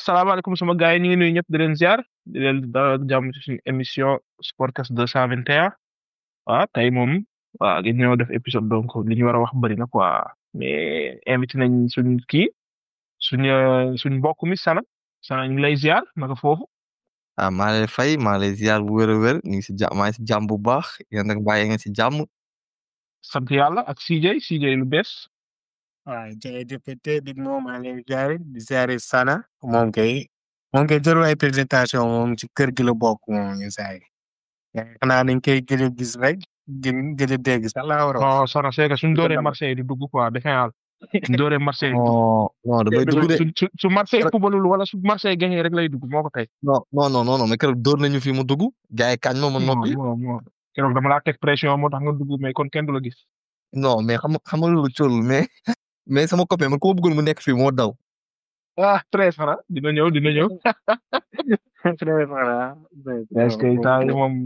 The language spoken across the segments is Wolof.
salaamaaleykum sama gars yi ñu ngi nuyu ñëpp di leen ziar di leen dalal jàmm ci suñu émission Sportcast 221 tey moom gi ñëw def épisode donc li ñu war a wax bëri na quoi mais invité nañ suñ mbokk mi Sana ñu ngi lay ziar naka foofu. maa lay fay maa lay ziar bu wér a wér ñu ngi si jàmm maa ngi si jàmm bu baax yéen nag bàyyi ngeen si jàmm. sant yàlla ak CJ lu bees. waaw jërëjëf Big Mo maa ngi lay di ziare Sana moom kay jarul ay présentation moom ci kër gi la bokk moom ñu saa yi xanaa dañ koy gëj a gis rek gëj a dégg sax laa war a wax. non Sana c'est que suñ dooree Marseille di dugg quoi defe naa suñ dooree Marseille. non damay dugg de su Marseille fubalul wala su Marseille gagné rek lay dugg moo ko tey. non mais keroog door nañu fi mu dugg gars yi kañ ma noppi. keroog dama laa teg pression moo tax nga dugg mais kon kenn du la gis. non mais xam nga loolu cool mais sama copain man ko ma bëggoon mu nekk fii moo daw. très fara dina ñëw. très fara. est-ce que temps yi moom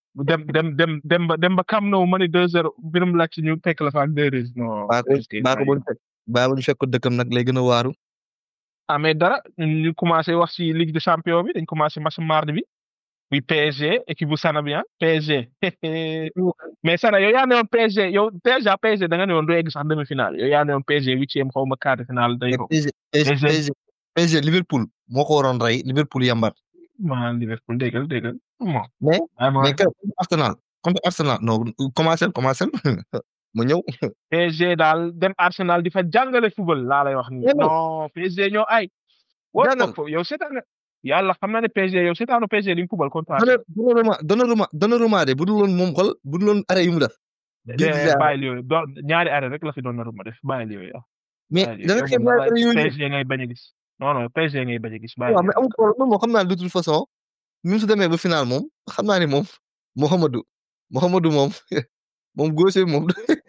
dem ba kam na ma ni 2-0 birum laaj ci ñu fekk la fa ak 2-2 non. baa ko ñu fekk ko dëkkam nag lay gën a waaru. mais dara ñu commencé wax ci Ligue des Champions bi dañ commencé match mardi bi. muy PSG équipe bu Sana bi PSG mais Sana yow yaa ne woon PSG yow déjà PSG da nga ne woon du egg sax demi-finale yow yaa ne woon PSG 8e xaw ma quart de finale day ko. PSG Liverpool moo ko waroon rey Liverpool yambar. Liverpool déggal. mais contre Arsenal non commencé mu ñëw. PSG daal dem Arsenal di fa jàngale football laa lay wax nii. non PSG ñoo ay. yow seetaan yàlla xam naa ne PSG yow seetaanu PSG li mu football contre. Donnarumma de bu dul woon moom xol bu dul woon arrêt yu mu def. bàyyi yooyu ñaari arrêt rek la fi Donnarumma def bàyyi yooyu. mais dana xeeb ñaari yooyu PSG ngay bañ a gis. non PSG ngay bañ a gis. bàyyi waaw mais amul problème moom xam naa de toute façon même su demee ba final moom xam naa ne moom Mouhamadou moom gauche moom.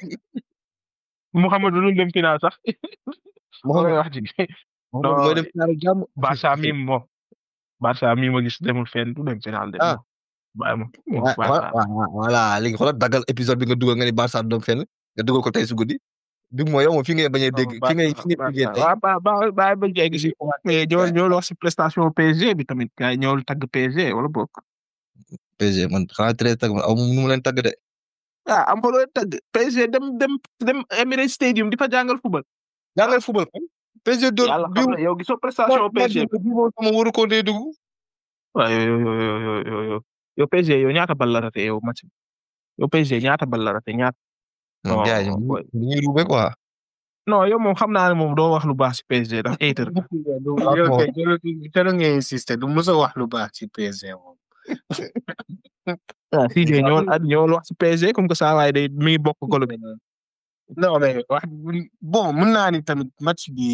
Mouhamadou lu dem final sax. Mouhamadou wax ci. mooy dem final jàmm. Barça mi ma gis demul fenn du dem final dem. bàyyi ma voilà léegi xoolal daggal épisode bi nga dugal nga ni Barça du dem fenn nga dugal ko tey su guddi dug mooy yow moom fi ngay bañ a dégg fi ngay déggee tey. waaw ba jéggi si mais ñoo wax si prestation PSG bi tamit gars yi ñoo tagg PSG wala bokk. PSG man xanaa très tagg man aw nu mu leen tagg de. am fa looy tagg PSG dem Emirates Stadium di fa jàngal football. PSG door yàlla xam na yow gisoo prestation PSG bi moom waru ko dee dugg. waaw yow PSG yow ñaata bal la raté yow match yow PSG ñaata bal la raté ñaata. non gars yi dañuy ruube quoi. non yow moom xam naa ne moom doo wax lu baax ci PSG ndax hater. yow kay jërë nga insister du mos a wax lu baax ci PSG moom. CJ ñëwal wax ci PSG comme que saa waay day mi ngi bokk golo bi. non mais bon mën naa ni tamit match bi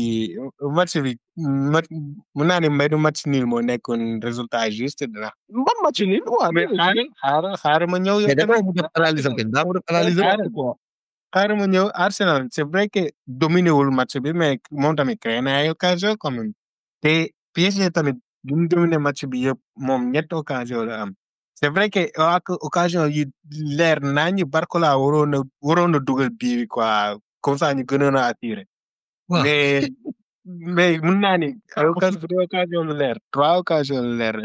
mën naa ni mbaydu match nul moo nekkoon résultat juste dina. ban match nul waaw mais xaaral ma ñëw. mais dafa def analyse am kenn daa def analyse xaaral ma ñëw Arsenal c'est vrai que dominé wul match bi mais moom tamit créé na ay occasion quand même te PSG tamit bu mu dominé match bi yëpp moom ñetti occasion la am. c'est vrai que ak occasion yi leer naa ñu Barcola waroon na dugal bii bi quoi comme ça ñu gënoon a attiré. mais mën naa ni occasion lu leer 3 occasion lu leer.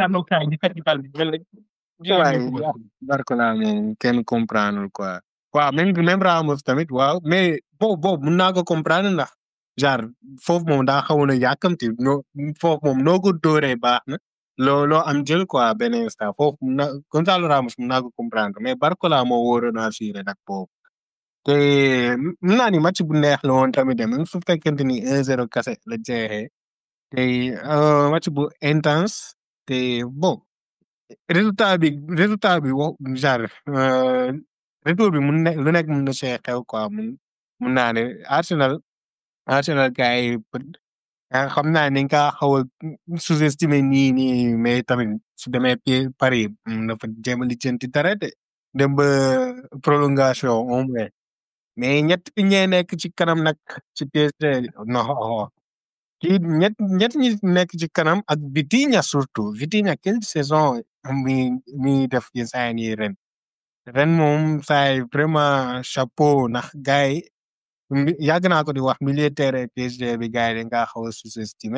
Barcola moom kenn comprendre quoi. waaw même Ramos tamit waaw mais bon mën naa ko comprendre ndax genre foofu moom daa xawoon a yàkkamti foofu moom noo ko dóoree baax na. loo am jël quoi benn instant foofu Gonzalo Ramos mën naa ko comprendre mais Barcola moo wóoroon a assuré nag foofu te mën naa ni match bu neex la woon tamit même su fekkente ni 1-0 kase la jeexee te match bu intense te bon résultat bi genre retour bi lu nekk mën na see xew quoi mun naa ne Arsenal gars yi xam naa ne nga xaw a sous-estimé nii mais tamit su demee Paris na fa jéem a lijjanti dara de dem ba prolongation au moins mais ñee nekk ci kanam nag ci PSG non kii ñett ñi nekk ci kanam ak Vitinha surtout Vitinha quelle saison mi def ci saa yi ren moom saa yi vraiment chapeau ndax gars yi yàgg naa ko di wax milieu terrain PSG bi gars yi dañ kaa xaw a sous-estimé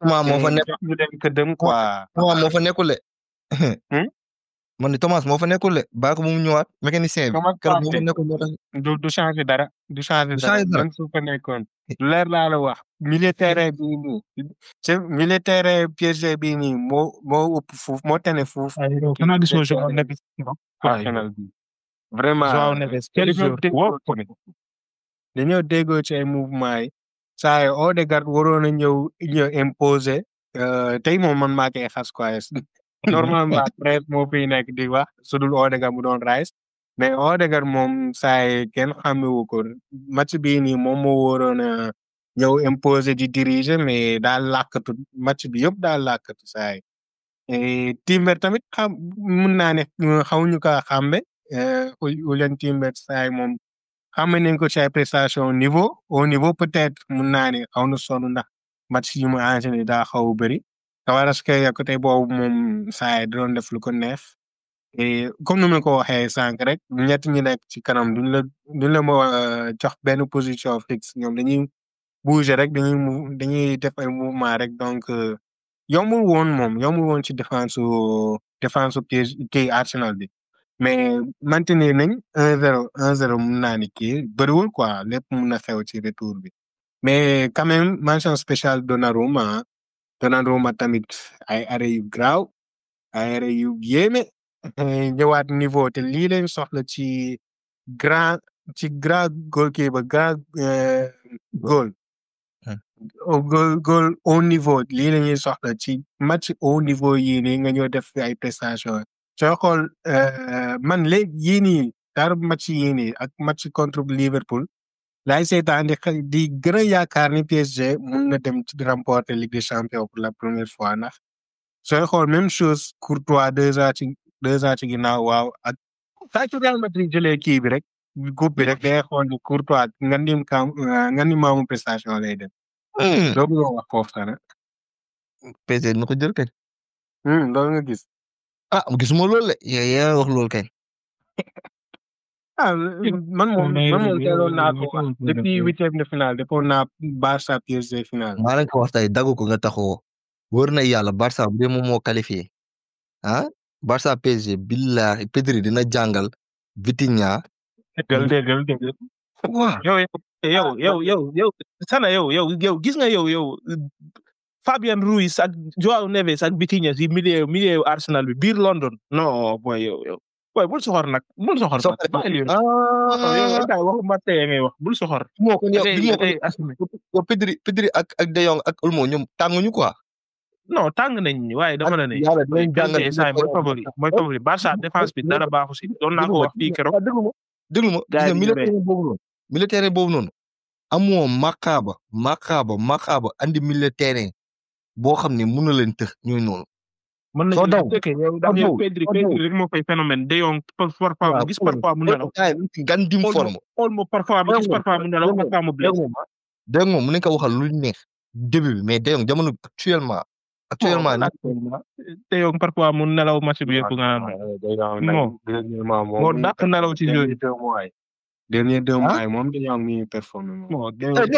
Thomas moo fa nekk fekk ñu dem këddëm quoi. Thomas moo fa nekkul de. Hmm? man ni Thomas moo fa nekkul de baa ko mu ñëwaat mécanicien bi Thomas keroog moo fa Partey nekkul moo tax du changer dara du changer du dara changer dara même su fa nekkoon lu leer laa la wax milieu terrain bii nii ci milieu terrain PSG bii nii moo ëpp fuuf moo tane fuuf ay yow xanaa gisoo Joao Neves professionnel bi vraiment Joao Neves quel jour woo ko dañoo déggoo ci ay mouvement yi saa yi Odegaard waroon a ñëw imposer tey moom man maa koy xas quoi normalement presse moo fiy nekk di wax su dul Odegaard mu doon Rice mais Odegaard moom saa yi kenn xamewu ko match bii nii moom moo waroon a ñëw imposer di diriger mais daal làkkatu match bi yëpp daal làkkatu saa yi Timber tamit mun naa ne xawuñu ko xàmbe Julian Timber saa yi moom xame nañ ko ci ay prestation au niveau peut-être mun naa ne xaw na sonn ndax match yi mu enchaîné daa xaw a bëri Kvaratskhelia côté boobu moom saa yi doon def lu ko neex et comme ni ma ko waxee sànq rek ñett ñi nekk ci kanam duñ la jox benn position fixe ñoom dañuy bouger rek dañuy def ay mouvement rek donc yombul woon ci défense kii Arsenal bi mais maintenir nañ 1-0 mun naa ni kii bëriwul quoi lépp mun na xew ci retour bi mais quand même mention spéciale Donnarumma tamit ay arrêt yu graaw ay arrêt yu yéeme ñëwaat niveau te lii lañ soxla ci grand goalkeeper grand goal au niveau lii la ñuy soxla ci match au niveau yii nii nga ñëw def ay prestation soo xool man léegi yii nii dara match yii nii ak match contre Liverpool laay seetaan di gën a yaakaar ni PSG mun na dem ci remporter Ligue des Champions pour la première fois ndax sooy xool même chose Courtois 2 ans ci ginnaaw waaw ak saa ci Real Madrid jëlee kii bi rek groupe bi rek day xool ni Courtois nga ni maamu prestation lay dem. doo bëgg wax foofu sax PSG dina ko jël kay. loolu nga gis. gisuma loolu la yaa wax loolu kay. man moom teeloon naa ko wax depuis huitième de finale defoon naa Barça PSG finale. maa leen ko wax tey daggu ko nga taxawoo wóor na yàlla Barça bu dee moom moo qualifié Barça PSG billahi Pedri dina jàngal Vitinha. déggal waaw yow sana yow gis nga yow Fabian Ruiz ak Joao Neves ak Vitinha si milieu Arsenal bi biir London non boy yow boy bul soxor nag bul soxor nag waxuma tey ngay wax bul soxor moo ko yow Pedri ak De Jong ak Olmo ñoom tànguñu quoi. non tàng nañ waaye dama la ne mooy favori Barça défense bi dara baaxu si doon naa ko wax fii keroog déglu ma gis nga militaire boobu noonu amoo maqaaba andi militaire boo xam ne mën na leen tëx ñooy noonu. mën nañu dëkk yow Pedri rek moo koy phénomène De Jong parfois mu gis parfois mu nelaw gan dim forme Olmo parfois mu gis parfois mu nelaw parfois mu blessé dégg moom mu nekk waxal lu neex début bi mais De Jong jamono actuellement nag De Jong parfois mu nelaw match bi yëpp nga naan moo dàq nelaw ci yooyu dernier 2 mois moom De Jong mi performé moom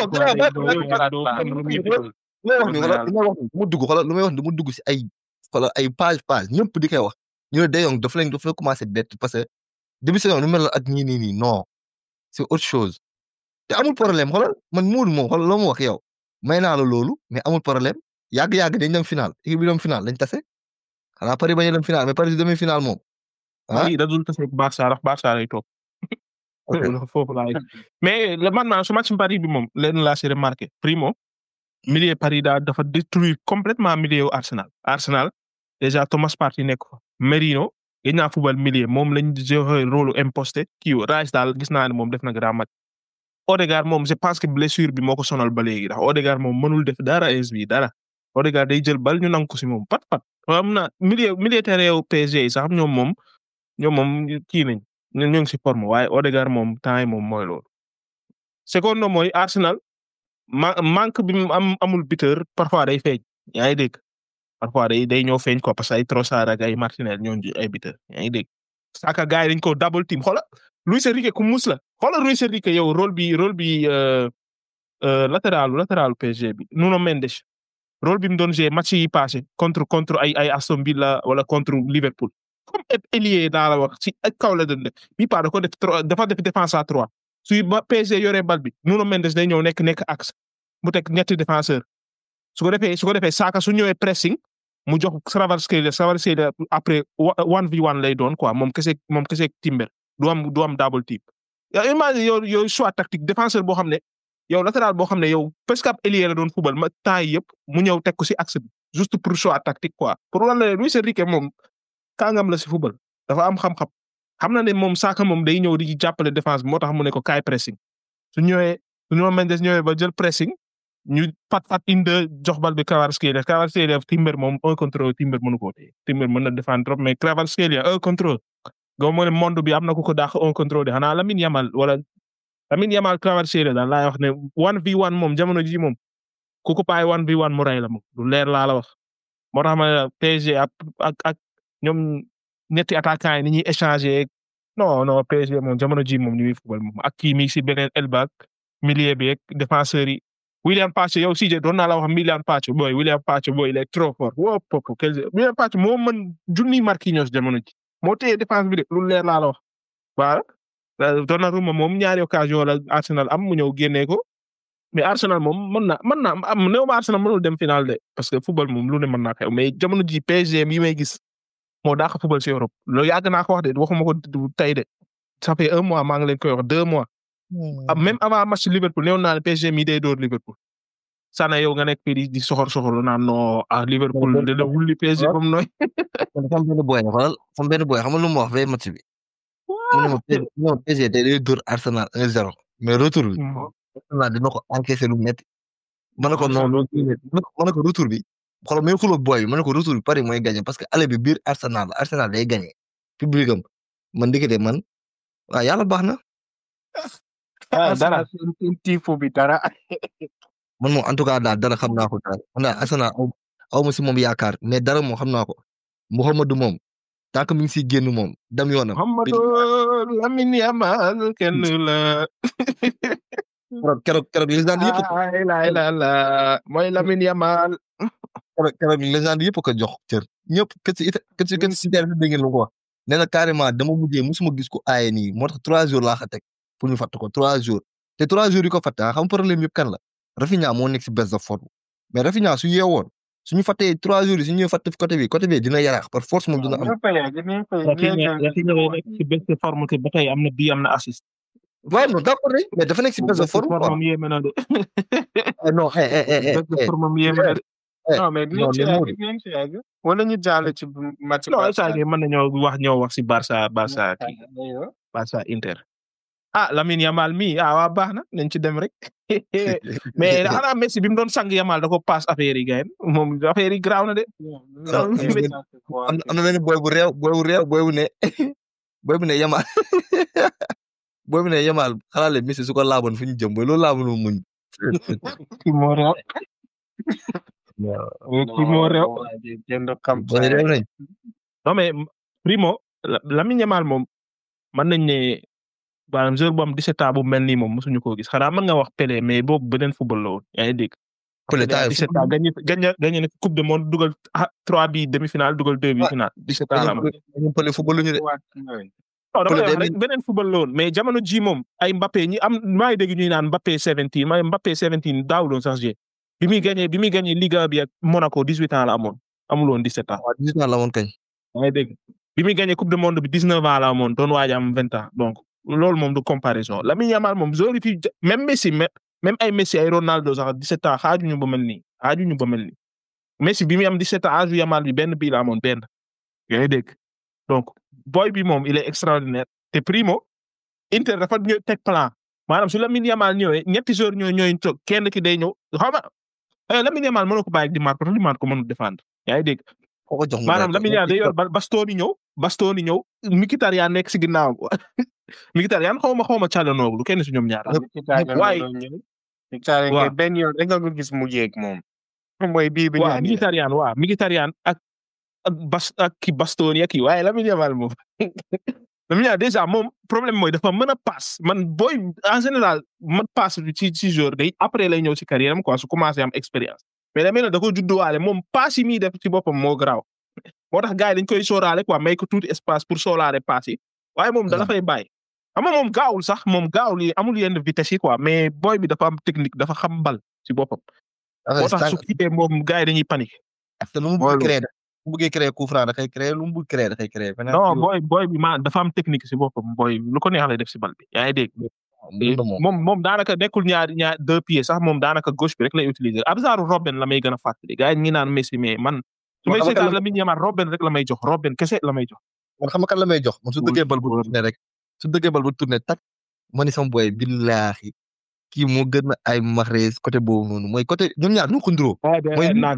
lu may wax mu dugg si ay page ñëpp di koy wax ñu ne De Jong dafa la commencé bett parce que début saison nu mel ak ñii nii non c'est autre chose te amul problème xoolal man Modou moom xoolal loo ma wax yow may naa la loolu mais amul problème yàgg dañ dem final équipe bi dem final lañ tase xanaa Paris bañ a dem final mais Paris demi final moom. oui da dul tase Barça ndax Barça lay toog. foofu laay mais man su match Paris bi moom leen laa si remarqué primo milieu Paris dafa détruire complètement milieu Arsenal déjà Thomas Partey nekk ko Merino gis naa football milieu moom lañ joué rôle imposté kii Rice daal gis naa ne moom def na grand match. Odegaard moom je pense que blessure bi moo ko sonal ba léegi ndax Odegaard moom mënul def dara SB dara Odegaard day jël bal ñu nangu ko si moom pat am na milieu terrain PSG sax ñoom moom kii nañ ñoo ngi si forme waaye Odegaard moom temps yi moom mooy loolu. secondo mooy Arsenal manque bi mu amul buteur parfois day feeñ yaa ngi dégg parfois day ñëw feeñ quoi parce que ay Trossard ak ay Martinez ñoo ay buteur yaa ngi dégg. Saka gars yi dañ ko double team xoolal Luis Enrique ku mus la xoolal Luis Enrique yow rôle bi latéralu PSG bi Nuno Mendes rôle bi mu doon jouer match yi passé contre ay Aston Villa wala contre Liverpool comme ailier daa la wax ci ak kaw la doon def bii pas da ko def dafa def défense à 3 suy ba PSG yoree bal bi Nuno Mendes day ñëw nekk axe mu teg ñetti défenseur su ko defee Saka su ñëwee pressing mu jox Kvaratskhelia après 1v1 lay doon quoi moom kese Timber du am double team imagine yow choix tactique défenseur boo xam ne yow latéral boo xam ne yow presque ab ailier la doon football ma temps yi yëpp mu ñëw teg ko si axe bi juste pour choix tactique quoi pour wala Luis Enrique moom kàngam la si football dafa am xam-xam xam na ne moom Saka moom day ñëw di jàppale défense bi moo tax mu ne ko kaay pressing su Nuno Mendes ñëwee ba jël pressing ñu pat inde jox bal bi Kvaratskhelia Timber moom un contre Timber mënu ko téye Timber mën na défendre trop mais Kvaratskhelia un contre go mo ne monde bi am na ku ko dàq un contre de xanaa Lamine Yamal Kvaratskhelia daal laay wax ne 1v1 moom jamono ji moom ku ko bàyyi 1v1 mu rey la moom lu leer laa la wax moo tax ma PSG ak ñoom ñetti attaquant yi ni ñuy échanger non PSG moom jamono ji moom ñu ngi football moom ak kii mi si beneen elbak milieu bi ak défenseurs yi William Pacho yow CJ doon naa la wax William Pacho boy il est trop fort William Pacho moo mën junni Marquinhos jamono ji moo téye défense bi de lu leer laa la wax waaw Donnarumma moom ñaari occasion la Arsenal am mu ñëw génnee ko mais Arsenal moom mën na am néew ma Arsenal mënul dem final de parce que football moom lu ne mën naa xew mais jamono ji PSG yi may gis moo dàq football ci Europe loolu yàgg naa ko wax de waxuma ko tey de ça fait 1 mois maa ngi leen koy wax 2 mois même avant match Liverpool néew naa ne PSG mi day door Liverpool sana yow nga nekk fii di soxor naan non Liverpool dina wulli PSG comme nooy xam benn boy xam nga lu mu wax fee match bi mu ne PSG day door Arsenal 1-0 mais retour bi Arsenal dina ko encaisser lu metti ma ne ko non ma ne ko retour bi xoolal may xuloo boy bi ma ne ko retour bi Paris mooy gagné parce que aller bi biir Arsenal day gagné public am man ndekete man waaw yàlla baax na dara tifo bi dara man moom en tout cas daal dara xam naa ko daal man daal Arsenal aw ma si moom yaakaar mais dara moom xam naa ko Mouhamadou moom tant que mi ngi siy génn moom dem yoonam. Mouhamadou Lamine Yamal kenn la. keroog légende yëpp. la mooy Lamine Yamal. keroog légende yëpp ko jox cër ñëpp kër si dégg ngeen lu ko wax nee na carrément dama mujjee musuma gis ko aaye nii moo tax 3 jours laa ko teg pour ñu fàtt ko 3 jours te 3 jours yi ko fàtte xam problème yëpp kan la Rafinha moo nekk si baisse de forme mais Rafinha su yeewoon suñu fàttee 3 jours yi suñu fàtte côté bi dina yaraax par force moom dina am. Rafinha nekk si baisse de forme te ba tey am na assist. waaw non d'accord mais dafa nekk si baisse de forme quoi formam yéeme na de. non baisse de forme yéeme na de. non mais dinañ ci yàgg wala ñu jàll ci match. non saa yi mën nañoo wax si Barça Inter. Lamine Yamal mi waa baax na nañ ci dem rek mais xanaa Messi bi mu doon sang Yamal da ko passe affaire yi gayen moom affaire yi graaw na de. am na benn boy bu ne Yamal boy bu ne Yamal xalaat leen Messi su ko laaboon fu ñu jëm boy loolu laaboon muñ. kii moo réew. kii moo réew. non mais primo Lamine Yamal moom mën nañ ne maanaam joueur bu am 17 ans bu mel nii moom mosuñu koo gis xanaa mën nga wax Pelé mais boobu beneen football la woon yaa ngi dégg. Pelé 17 ans gagné na coupe du monde dugal 3 bi demi-finale dugal 2 bi finale 17 ans la am. Pelé football ñu de. non dama wax rek beneen football la woon mais jamono ji moom ay Mbappé ñi am maa ngi dégg ñuy naan Mbappé 17 daaw doon sax jé bi muy gagné Liga bi ak Monaco 18 ans la amoon amul woon 17 ans. waaw 18 ans la amoon kañ. maa ngi dégg bi muy gagné coupe du monde bi 19 ans la amoon doon waaj am 20 ans donc loolu moom du comparaison Lamine Yamal moom joueur yi fi même Messi même ay Messi ay Ronaldo sax 17 ans xaajuñu ba mel nii Messi bi muy am 17 ans âge Yamal bi benn bii la amoon benn yaa ngi dégg donc boy bi moom il est extraordinaire te primo Inter dafa ñëw teg plan maanaam su Lamine Yamal ñëwee ñetti joueurs ñooy toog kenn ki day ñëw xaw ma Lamine Yamal mënoo ko bàyyi di marqué di marqué mënul défendre yaa ngi dégg maanaam Lamine Yamal day yor Bastoni ñëw Mkhitaryan nekk si ginnaaw Mkhitaryan xaw ma Calhanoglu lu kenn si ñoom ñaar waaye waaw benn yoon rek nga ko gis mu jeeg moom mooy bii bi Mkhitaryan ak Bastoni ak waaye Lamine Yamal moom Lamine Yamal déjà moom problème mooy dafa mën a passe man booy en général man passe ci jour day après lay ñëw ci carrière am quoi su commencé am expérience mais da mel ne da ko judduwaale moom pass yi muy def ci boppam moo garaaw moo tax gars yi dañ koy sóoraale quoi may ko tuuti espace pour sóoraale pass yi waaye moom da la fay bàyyi xam nga moom gaawul sax moom gaawul yi amul yenn vitesse yi quoi mais boy bi dafa am technique dafa xam bal ci boppam moo tax su kiitee moom gars yi dañuy paniquer. te lu mu bëgg créer bu bëggee créer coup franc dafay créer lu mu bëgg créer dafay créer. non boy bi dafa am technique si boppam boy lu ko neex lay def si bal bi yaa ngi dégg. moom daanaka nekkul ñaar 2 pieds sax moom daanaka gauche bi rek lay utiliser ab genre Robben la may gën a fàttali gars yi ñu naan Messi mais man. su may seetaan la mi ñëwaat Robben rek la may jox Robben kese la may jox. man xam nga kan la may jox man su dëggee bal bu tourné rek su dëggee bal bu tourné tak ma ni sama boy billaahi kii moo gën a ay Mahrez côté boobu noonu mooy côté ñoom ñaar ñu ko nduroo. mooy non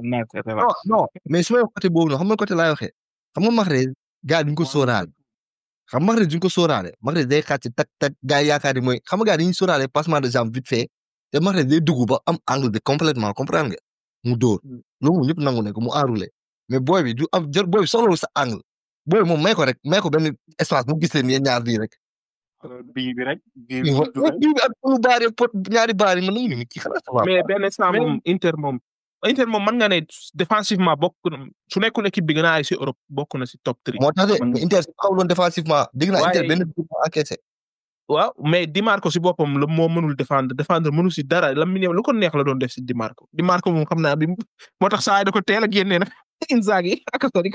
mais su may wax côté boobu noonu xam nga côté laay waxee xam nga Mahrez gars duñ ko sóoraale xam Mahrez duñ ko sóoraale Mahrez day xàcc tak tak gars yi yaakaar ni mooy xam nga gars dañuy sóoraale passement de jambe vite fait te Mahrez day dugg ba am angle bi complètement comprendre nga mu dóor loolu ñëpp nangu ne ko mu enroulé mais booy bi du am jër booy bi soxlawul sa angle booy moom may ko rek may ko benn espace mu gis leen ñaar bii rek. bii bi rek. bii bi ak lu baari pot ñaari baari man nañu ni kii xalaat mais benn saa moom Inter moom mën nga ne défensivement bokk su nekkul équipe bi gën a ay si Europe bokk na si top 3. moo tax de Inter su xawloon défensivement dégg naa Inter benn encaissé. waaw mais Di Marco si boppam la moo mënul défendre mënul si dara la mi lu ko neex la doon def si Di Marco moom xam naa bi moo tax saa yi da ko teel a génnee nag Inzaghi ak Sori.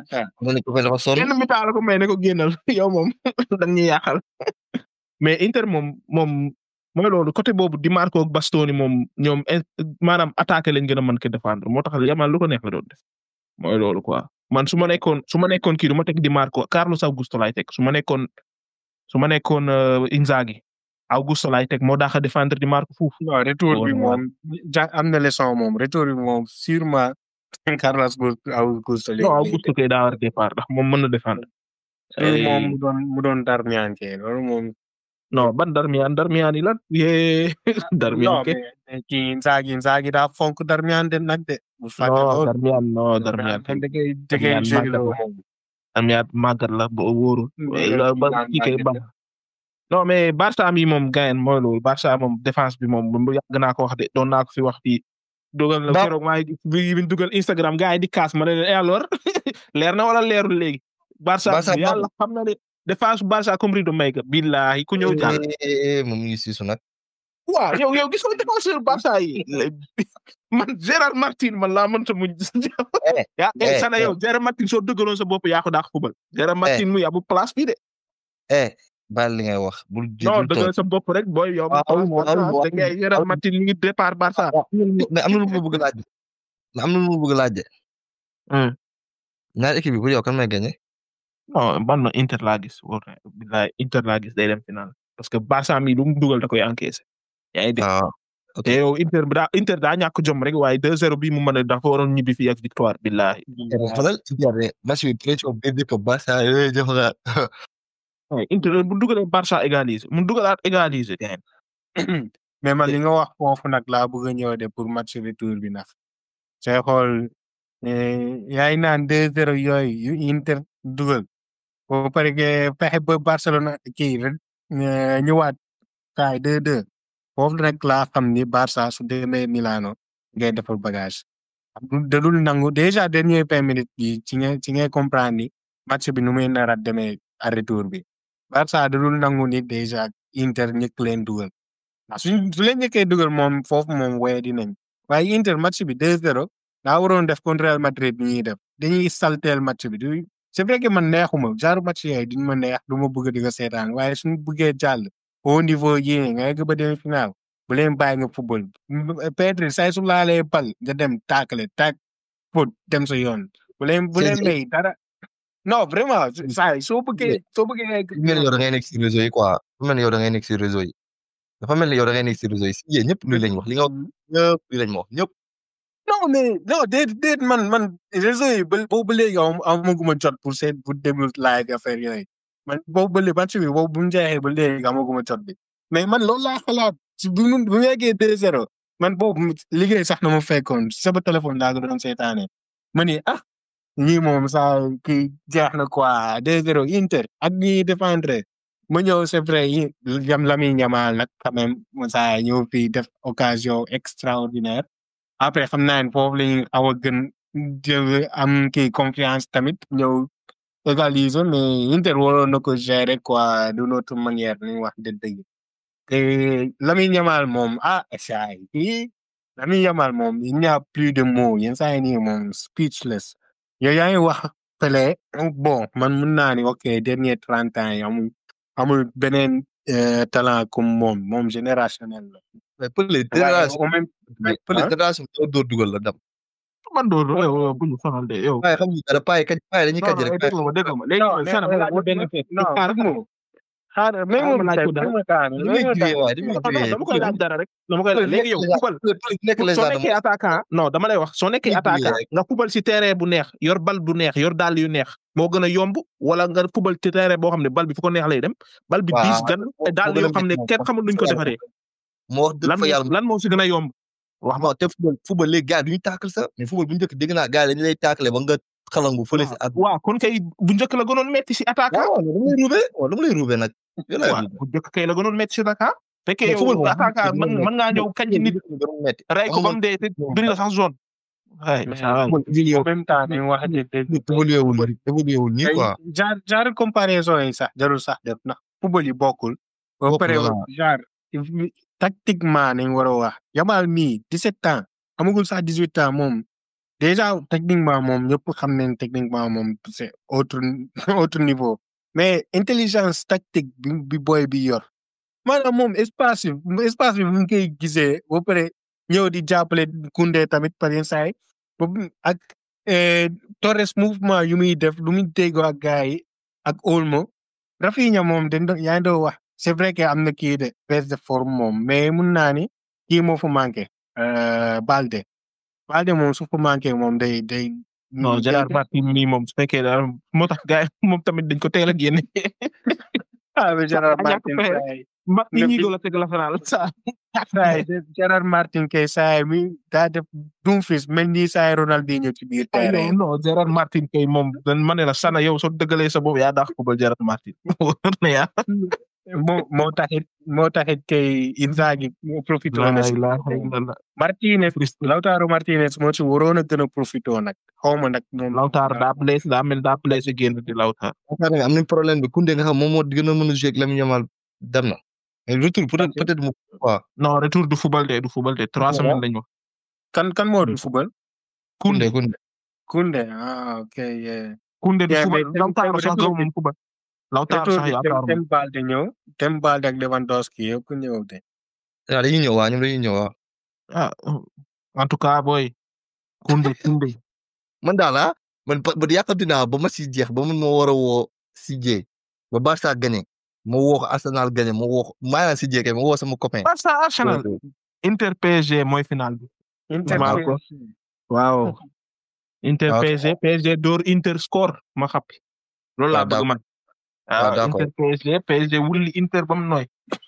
kenn mi taal ko may ne ko génnal yow moom dañ ñuy yàqal mais Inter moom mooy loolu côté boobu Di Marco ak Bastoni moom ñoom maanaam attaqué lañ gën a mën ko défendre moo tax Yamal lu ko neex la doon def mooy loolu quoi man su ma nekkoon kii du ma teg Di Marco Carlos Augusto laay teg su ma nekkoon Inzaghi Augusto laay teg moo daax a défendre Di Marco foofu. non retour bi moom am na leçon moom retour bi moom sûrement Carlos Augusto. non Augusto kay daa war a départ ndax moom mën na défendre. moom mu doon Darmian kay loolu moom. non ban Darmian yi lan yee Darmian kay. kii Inzaghi daa fonk Darmian de nag de. Darmian Darmian màggat la ba wóorul. ba kii kay bam. non mais Barça mi moom gayen mooy loolu Barça moom défense bi moom yàgg naa ko wax de doon naa ko fi wax fii. dugal la keroog maa ngi dugal Instagram gars yi di kaas ma ne leen alors leer na wala leerul léegi. Barça yàlla xam na ne défense Barça comme rido may ga billahi ku ñëw jàll. moom mi ngi siisu nag. waaw yow gis nga défenseur Barça yi man Gérard Martin man laa mënta muñ. sana yow Gérard Martin soo dëggaloon sa bopp yaa ko daax fubal. Gérard Martin mu yabu place bi de. baal li ngay wax bul. non dëggal sa bopp rek booy yow. da ngay Gérard Martin mi ngi départ Barça. mais am na lu ma bëgg a laaj. ñaari équipe bi pour yow kan may gagné. non man Inter laa gis wóor na bilaay Inter laa gis day dem final parce que Barça mi lu mu dugal da koy encaissé. yaa ngi dégg. ok te yow Inter daa ñàkk jom rek waaye 2-0 bi mu mën a dafa waroon ñibbi fii ak victoire billahi. xoolal ci biir match bi pression bi di ko Barça yooyu jox la. Inter bu dugalee Barça égaliser mu dugalaat égaliser. mais man li nga wax foofu nag laa bëgg a ñëw de pour match retour bi nag. sooy xool yaay naan 2-0 yooyu yu Inter dugal. boo pare fexe ba Barcelona kii rek ñëwaat kaay 2-2 foofu rek laa xam ni Barça su demee Milano ngay defal bagage. dadul nangu déjà dernier 20 minutes bi ci ngay comprendre ni match bi nu muy nar a demee à retour bi. Barça dadul nangu ni déjà Inter ñëkk leen dugal su leen ñëkkee dugal moom foofu moom wéy dinañ waaye Inter match bi 2-0 daa waroon def contre Real Madrid bi ñuy def dañuy salteel match bi du c'est vrai que man neexuma genre match yooyu duñ ma neex du ma bëgg di ko seetaan waaye suñu bëggee jàll au niveau yii nga yegg ba dem final bu leen bàyyi nga football Pedri say su laalee bal nga dem taakale taak pot dem sa yoon bu leen may dara. non vraiment saa soo bëggee. mel ni yow da ngay nekk si réseau yi quoi mel ni yow da ngay nekk si réseau yi dafa mel ni yow da ngay nekk si réseau yi si yéen ñëpp luy lañ wax li nga wax ñëpp luy lañ wax ñëpp. non mais non déet man réseau yi boobu ba léegi amaguma jot pour déglu live affaire yooyu man boobu ba léegi match bi boobu bu mu jeexee ba léegi amaguma jot bi mais man loolu laa xalaat bu mu yeggee 2-0 man boobu liggéey sax na ma fekkoon sama téléphone daa ko doon seetaane ma ni ñii moom saa kii jeex na quoi 2-0 Inter ak ñi défendre ma ñëw c'est vrai Lamine Yamal nag quand même saa ñëw fii def occasion extraordinaire après xam naa ne foofu la ñuy aw a gën jël am kii confiance tamit ñëw égaliser mais Inter waroon na ko gérer quoi d'une autre manière ni wax dëgg te Lamine Yamal moom saa yi Lamine Yamal moom il n'y a plus de mots yenn saa yi nii moom speechless yow yaa ngi wax Pelé bon man mun naa ni ok dernier 30 ans yi amul beneen talent comme moom générationnel la. mais Pelé génération bi doo dugal la dam. man doo yow bu ñu sonal de yow. waaye xam nga dara paay dañuy kàjj rek. dégg nga léegi Sana ma laaj benn affaire. xaaral mais moom laaj ko dara dama koy laaj dara rek. dama koy laaj léegi yow kubal soo nekkee attaquant non dama lay wax soo nekkee attaquant nga kubal si terrain bu neex yor bal bu neex yor dàll yu neex moo gën a yomb wala nga kubal ci terrain boo xam ne bal bi fu ko neex lay dem. bal bi diis gan dàll yoo xam ne kenn xamul nuñ ko defaree. moo wax dëgg fa yàlla lan moo si gën a yomb. wax ma te football léegi gars duñu taakal sax mais football bu njëkk dégg naa gars dañu lay taakale ba nga xalangu fële si at. waaw kon kay bu njëkk la gënoon metti si attaquant. waaw dama lay ruubee nag. waaw bu njëkk kay la gënoon metti si attaquant. fekkee yow attaquant mën ngaa ñëw kañ nit rey ko ba mu dee te duñ la sax zone. ay en même temps ni wax évolué wul nii quoi. genre comparaison yi sax jarul sax def na football yi bokkul. ba pare genre tactiquement nañ war a wax Yamal mii 17 ans amagul sax 18 ans moom déjà techniquement moom ñëpp xam nañ techniquement moom c'est autre niveau mais intelligence tactique bi boy bi yor maanaam moom espace bi mu ngi koy gisee ba pare ñëw di jàppale Koundé tamit par exemple ak Torres mouvement yu muy def lu muy déggoo ak gars yi ak Olmo Rafinha moom yaa ngi doon wax c'est vrai que am na kii de baisse de forme moom mais mun naa ni kii moo fa manqué Balde moom su fa manqué moom day. non Gérard Martin mii moom su fekkee daal moo tax gars yi moom tamit dañ ko teel a génne. mais Gérard Martin la teg la fanal saa. Gérard Martin kay saa mi daa def Dumfries mel ni saa Ronaldinho ci biir terrain. non Gérard Martin kay moom ma ne la Sana yow soo dëggalee sa boobu yaa daax ko ba Gérard Martin. moo taxit kay Inzaghi profité na si Martinez Lautaro Martinez moo ci waroon a gën a profité nag xaw ma nag moom Lautaro daa blessé génn di Lautaro am nañ problème bi Koundé nga xam moom moo gën a mën a jouer ak Lamine Yamal dem na mais retour peut-être mu quoi non retour du football de 3 semaines lañu wax kan moo du football Koundé ok Koundé du football Lautaro sax gaw moom football Lautaro sax yaakaar dem Balde ñëw dem Balde ak Lewandowski yëpp ñëw de. waaw dañuy ñëw ñoom dañuy ñëw en tout cas boy Koundé. man daal man ba yàqamti naa ba ma si jeex ba man moo war a woo si jeex ba Barça gagné ma woo ko Arsenal gagné ma woo ko maa si jeex ma woo sama copain. Barça Arsenal Inter PSG mooy final bi. waaw. Inter PSG door Inter score ma xappi. loolu laa bëgg man. Inter PSG wulli Inter ba mu nooy.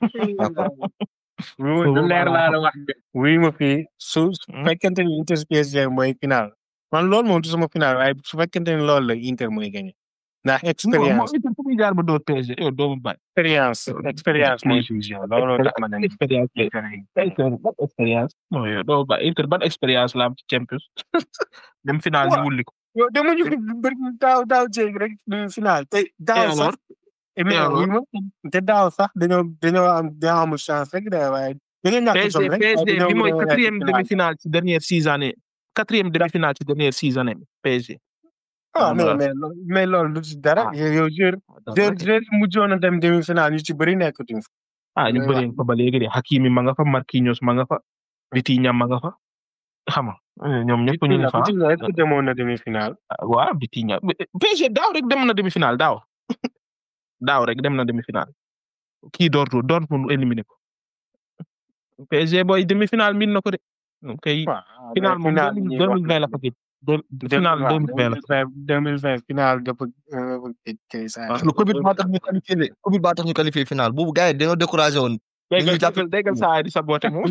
lu leer laa la wax de. oui ma fii su fekkente ni Inter PSG mooy final man loolu moom du sama final waaye su fekkente ni loolu la Inter mooy gagné ndax expérience. Inter fu muy jaar ba door PSG yow doomu baay. expérience mooy vision looloo tax ma ne. expérience mooy doomu baay Inter ban expérience la am ci Champions dem final ñu wulli ko. yow demuñu fi daaw jéeg rek final te daaw sax. te daaw sax dañoo amul chance rek de waaye. dañoo ñàkk solo rek PSG bi mooy 4e demi-finale ci dernière 6 années 4e demi-finale ci dernière 6 années PSG. mais loolu du ci dara. yow joueur mujjoon na dem demi-finale ñu ci bëri nekkatuñ fa. ñu bëri fa ba léegi de Hakimi ma nga fa Marquinhos ma nga fa Vitinha ma nga fa xam nga ñoom ñëpp ñu ngi fa. est-ce que demoon na demi-finale. waaw Vitinha PSG daaw rek dem na demi-finale daaw rek dem na demi-finale kii Dortmund éliminé ko PSG booy demi-finale min na ko de kay final moom 2020 la fa gëj final 2020 final dafa kay saa Covid baa tax ñu qualifié final boobu gars yi dañoo découragé woon déggal saa di saboté moom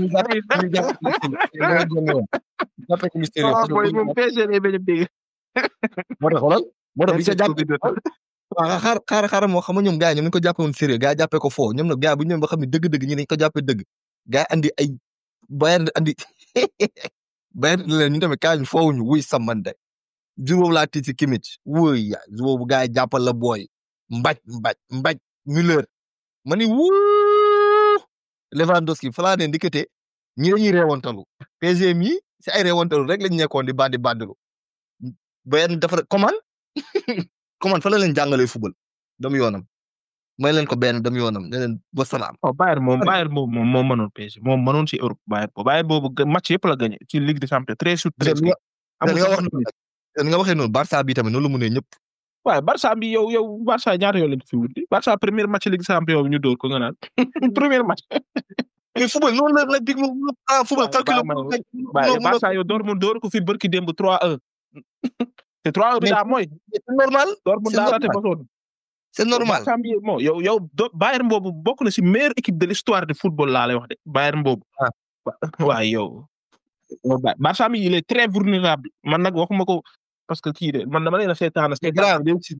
moom PSG lay bañ a dégg moo tax bi sa jàpp xaaral moo xam nga ñoom gars yi ñoom nañu ko jàppee woon sérieux gars yi jàppee ko foo ñoom nag gars yi bu ñu ñëwee ba xam ne dëgg-dëgg ñi dañu ko jàppee dëgg gars yi andi ay Bayern Bayern leen ñu tamit kaay ñu foofu ñu wuy samande jour boobu laa tiit si Kimmich wuy ya jour boobu gars yi jàppal la booy mbaj Müller ma ni wuu Lewandowski fa laa ne ndikete ñi dañuy reewantalu PSG mi si ay reewantalu rek lañ nekkoon di bandilu Bayern dafa commande fa la leen jàngalee football dam yoonam may leen ko benn dam yoonam ne leen ba salaam. Bayern moom mënoon PSG moom mënoon si Europe Bayern boobu match yëpp la gagné ci Ligue des Champions 13/13. nga waxee noonu Barça bi tamit noonu la mënee ñëpp. waaye Barça bi yow Barça ñaata yoon lañ fi wuti Barça premier match Ligue des Champions bi ñu dóor ko nga naan premier match. mais football noonu la dig football calcul Barça yow door ko fi barki démb 3-1 te 3-1 bi daa mooy. c'est normal Dortmund daa raté ba sonn. c'est normal Barça bi yow Bayern boobu bokk na si meilleure équipe de l'histoire de football laa lay wax de Bayern boobu. waaye yow. Barça mi il est très vulnérable man nag waxuma ko parce que kii de man dama leen a seetaan. grand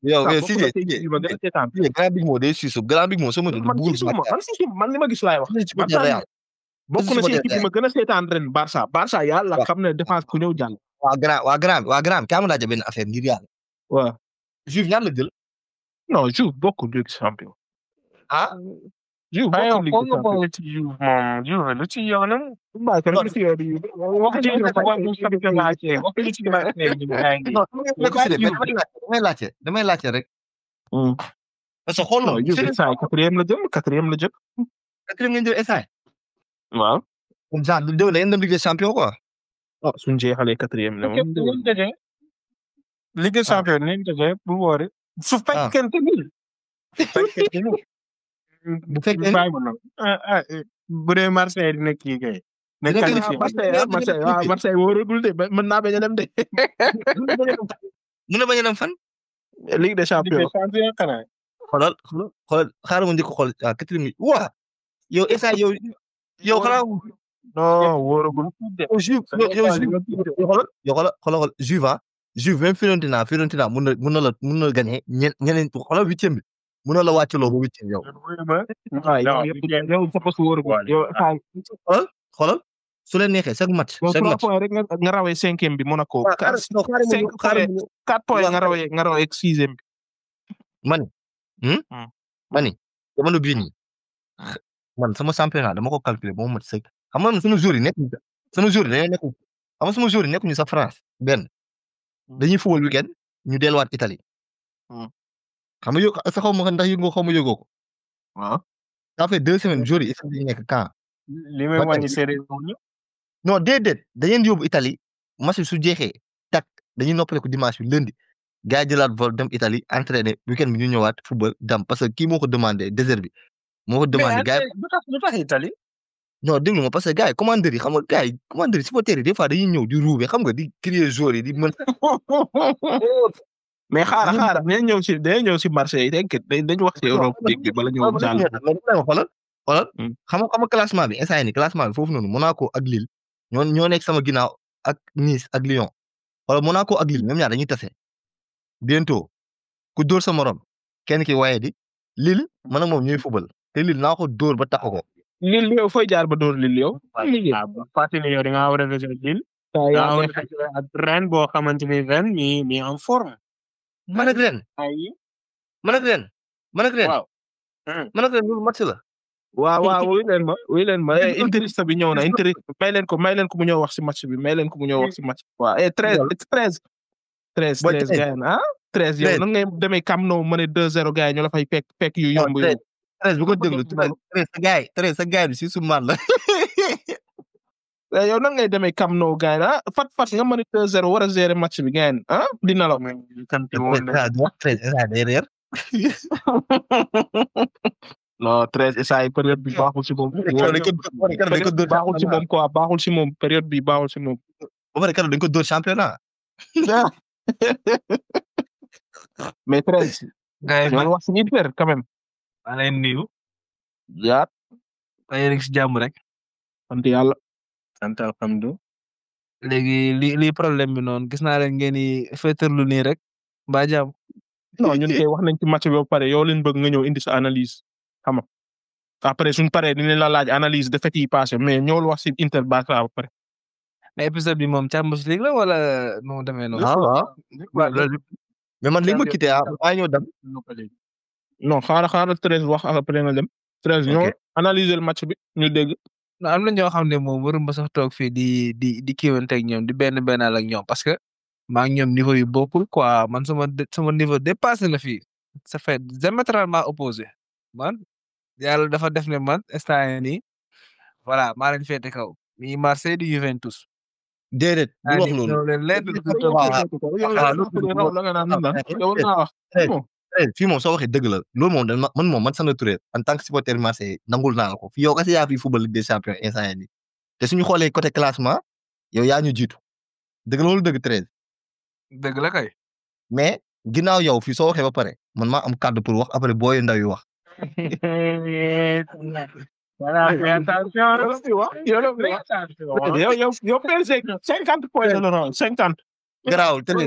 big moo day suisu grand big moo soo mënul man li ma gis laay wax. bokk na si équipe bi ma gën a seetaan ren Barça yàlla xam ne défense ku ñëw jàll. waa grand kaa ma laaj benn affaire ngir yàlla. waaw. Juve ñaar la jël. non Juve bokkul Ligue des Champions. Juve bokkul Ligue des Champions. Juve lu ci yoonam. waaw kon lu ci yoonam. damay laajte rek. parce que xool non Juve SAE quatrième la jël. quatrième ngeen jël SAE. waaw. comme ça lu déwén da ngeen dem Ligue des Champions quoi. suñu jeexalee quatrième la moom. Ligue des Champions nañ daje bu woore. su fekkente ni. bu fekkee bu dee Marseille dina kii kay. Marseille wóoragul de mën naa bañ a dem de. mën na bañ a dem fan. Ligue des Champions. xoolal xaaral ma njëkk a xool quatrième yi waa yow SAE yow xanaa. non wóoragul. xoolal Juve même Fiorentina mun na la gagné ñeneen xoolal huitième bi mun na la wàccaloo ba huitième yow. yow sa poste wóoragul yow xoolal su leen neexee chaque match. 3 points rek nga rawee cinquième bi Monaco. 4 points nga rawee sixième bi. mani jamono bii nii man sama championnat dama ko calculer ba mu mat sëkk xam nga sama joueur yi nekkuñu nekkuñu sa France benn dañuy football weekend ñu delluwaat Italie. xam nga sa xaw ma ndax yëngoo xaw ma yëgoo ko. waaw. ça fait 2 semaines joueur yi dañuy nekk camp. li may wàññi séeréer non déedéet dañu leen yóbbu Italie match su jeexee tak dañuy noppale ko dimanche bi lundi gars yi jëlaat vol dem Italie entraîner weekend bi ñu ñëwaat football dem parce que kii moo ko demandé désert bi. moo ko demandé gars yi lu tax Italie. non déglu ma parce que gars yi commandeur yi xam nga gars yi commandeur yi supporters yi des fois dañuy ñëw di ruube xam nga di crier joueurs yi di mën. mais xaaral dañuy ñëw si Marseille dañu wax ci Europe bi bala ñëw jàll. xoolal xam nga classement bi instant yii nii classement bi foofu noonu Monaco ak Lille ñoo nekk sama ginnaaw ak Nice ak Lyon xoolal Monaco ak Lille même ñaar dañuy tase bientôt ku dóor sa morom kenn ki waaye di Lille man ak moom ñooy football te Lille naa ko dóor ba taxaw ko. Lille yow fooy jaar ba dóor Lille yow. fàttali yow da ngaa war a rejoindre Lille. ak ren boo xamante ni ren mi en forme. man ak ren. waaw. loolu match la. waaw wuy leen ma interiste bi ñëw na interiste may leen ko mu ñëw wax si match bi may leen ko mu ñëw wax si match bi. waaw 13 gars yi 13 yow nan ngay demee Camp Nou mën a 2-0 gars yi ñu la fay fekk yu yomb yow. 13 bu ko déglu 13 sa gars yi si sumaan la. yow nan ngay demee Camp Nou gars yi fat nga mën a 2-0 war a gérer match bi gars yi dina la. 13 non 13 SAE période bi baaxul si moom. baaxul si moom quoi baaxul si moom période bi baaxul si moom. ba pare keroog dañ ko dóor championnat. mais 13. gars yi ñoo wax si Inter quand même. maa leen nuyu. yaa. waaye rek si jàmm rek. sant yàlla. sant alhamdulilah. léegi li problème bi noonu gis naa leen ngeen di féeterlu nii rek mbaa jàmm. non ñun kay wax nañ ci match bi ba pare yow leen bëgg nga ñëw indi sa analyse xam nga après suñ paree dinañ la laaj analyse de fait yi passé mais ñëwul wax si Inter Barça ba pare. mais épisode bi moom Champions League la wala nu mu demee noonu. waaw loolu mais man léegi ma quitté maa ñëw dem. non xaaral 13 wax après nga dem 13 ñoo analyser le match bi ñu dégg. non am na ñoo xam ne moom warum ba sax toog fii di kiiwanteeg ñoom di benn ak ñoom parce que maa ngi ñoom niveau yu bokkul quoi man sama niveau dépassé na fii ça fait diamétralement opposé man yàlla dafa def ne man instant yii nii voilà maa leen féete kaw mi Marseille di Juventus. déedéet bu wax loolu. fii moom soo waxee dëgg la loolu moom man Sana Touré en tant que supporter Marseille nangul naa la ko fii yow kese yaa fi football Ligue des Champions instant yii nii te suñu xoolee côté classement yow yaa ñu jiitu dëgg la loolu dëgg 13. dëgg la kay. mais ginnaaw yow fii soo waxee ba pare man maa am kàddu pour wax après booy ndaw yi wax. yow PSG 50 points la non 50. garaawul 13.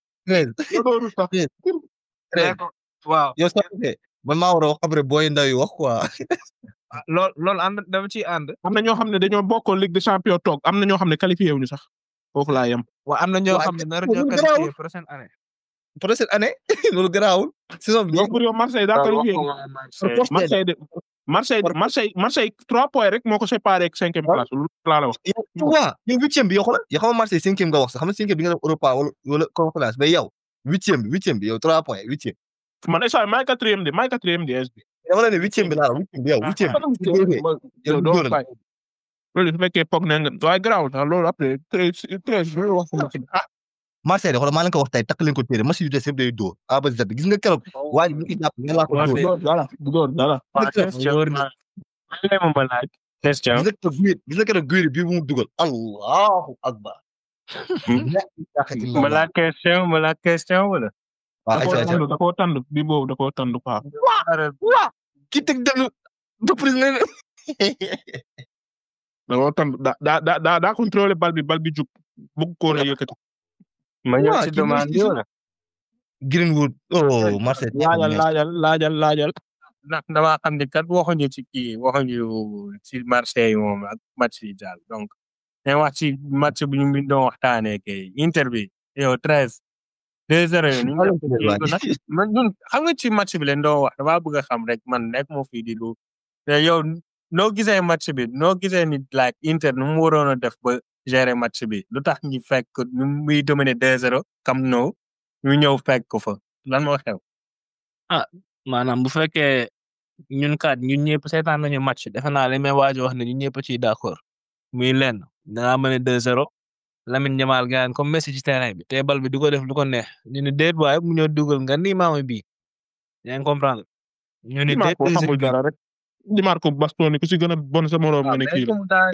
waaw yow soo waxee man maa war a wax après booy ndaw yi wax quoi. loolu ànd dama ciy ànd. am na ñoo xam ne dañoo bokkoon Ligue des Champions toog am na ñoo xam ne qualifié wuñu sax foofu laa yem. waaw am na ñoo xam ne nar ñoo qualifié prochaine année. loolu garaawul. saison bi pour yow Marseille daa qualifié. Marseille 3 points rek moo ko séparé ak 5e place lu laa la wax. waaw yow 8e bi yow xoolal yow xam nga Marseille 5e nga wax sax xam nga 5e bi nga def Europa wala conférence mais yow 8e bi yow 3 points 8e. man instant maay 4e de bi. dama la ne 8e bi laa la 8e bi yow 8e bi. yow loolu su fekkee foog na nga waaye garaawul sax loolu après 13 wax Marseille de xoolal maa leen ko wax tey takk leen ko téere match yu des yëpp day dóor A ba Z gis nga keroog waa ji ñu ngi jàpp ngeen laa ko dóor. dara. gis nga keroog Guiri bii bu mu dugal Allahu akbar. ma la question wala. waaw da koo tànd bi boobu da koo tànd quoi. waaw ki teg dem reprise na ne. da koo tànd daa contrôlé bal bi jug bëgg koo la yëkkati. ma ñëw ci demande yi wala. Greenwood Marseille. laajal. ndax damaa xam ne kat waxuñu ci ci Marseille moom ak match yi daal donc. dañ wax ci match bi ñu doon waxtaanee kay Inter bi yow 13. 2-0 man ñun xam nga ci match bi leen doon wax damaa bëgg a xam rek man nekk moo fii di lu te yow noo gisee match bi noo gisee ni like Inter nu mu waroon a def ba gérer match bi lu tax ñu fekk nu muy dominer 2-0 Camp Nou ñu ñëw fekk ko fa lan moo xew. maanaam bu fekkee ñun ñëpp seetaan nañu match defe naa li may waaj wax ne ñun ñëpp ciy d'accord muy lenn dangaa mën a 2-0 Lamine Yamal gaan comme Messi ci terrain bi te bal bi du ko def lu ko neex ñu ni déet waaye mu ñëw dugal nga ni maama bii yaa ngi comprendre. ñu ni déet xamul dara rek. Di Marco Bastoni ku si gën a bon sa morom nga ne kii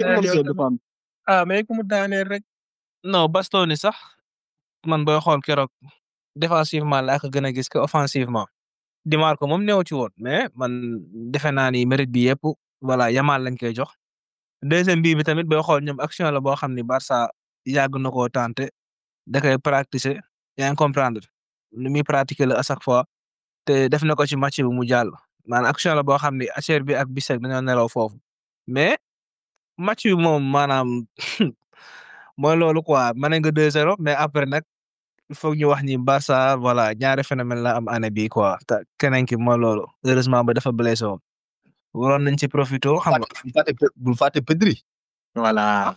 la. mais ku mu daaneel rek. non Bastoni sax man booy xool keroog défensivement laa ko gën a gis que offensivement. Di Marco moom neew ci woon mais man defe naa ni mérite bi yëpp voilà Yamal lañ koy jox. deuxième bii bi tamit booy xool ñoom action la boo xam ni Barça yàgg na koo tenté da koy pratiquer yaa ngi comprendre lu muy pratiquer la à chaque fois te def na ko ci match bi mu jàll maanaam action la boo xam ni Acer bi ak Bissek dañoo nelaw foofu mais match bi moom maanaam mooy loolu quoi mën nga 2-0 mais après nag il faut ñu wax ni Barça voilà ñaari phénomène la am année bi quoi te keneen ki mooy loolu heureusement ba dafa blessé woon waroon nañ ci profité xam nga. bul fàtte Pedri. voilà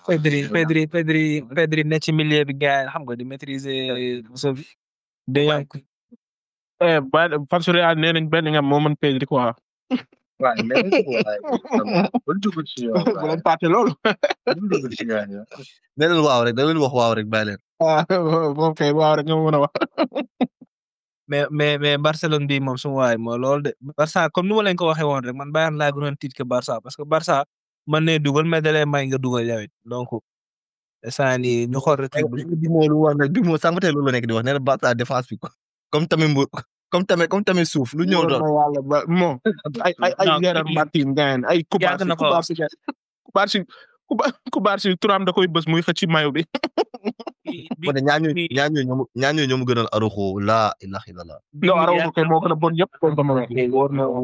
Pedri ne ci milieu bi gars xam nga di maîtriser sa vie. de yank fan su Real nee nañ benn nga moo mën Pedri quoi. waaw bul dugg ci yow. bu leen fàtte loolu. bul dugg ci gars yi. nee leen waaw rek da leen wax waaw rek bàyyi leen. moom kay waaw rek nga mën a wax. mais Barcelone bi moom suma waay moo loolu de Barça comme ni ma leen ko waxee woon rek man Bayern laa gënoon tiit que Barça parce que Barça mën ne dugal mais da lay may nga dugal yow it donc instant nii ñu xool rek. bi moo lu wax nag bi moo sànq tey loolu la nekk di wax nee na Barça défense bi comme tamit suuf lu ñëw doon. yàlla ba moom ay Gerard Martin gain ay Kubarsi turam da koy bës muy xëcc mayo bi. kon ñaañu ñoo mu gënal Araujo la ilaha illallah. non Araujo kay moo gën a bon yëpp.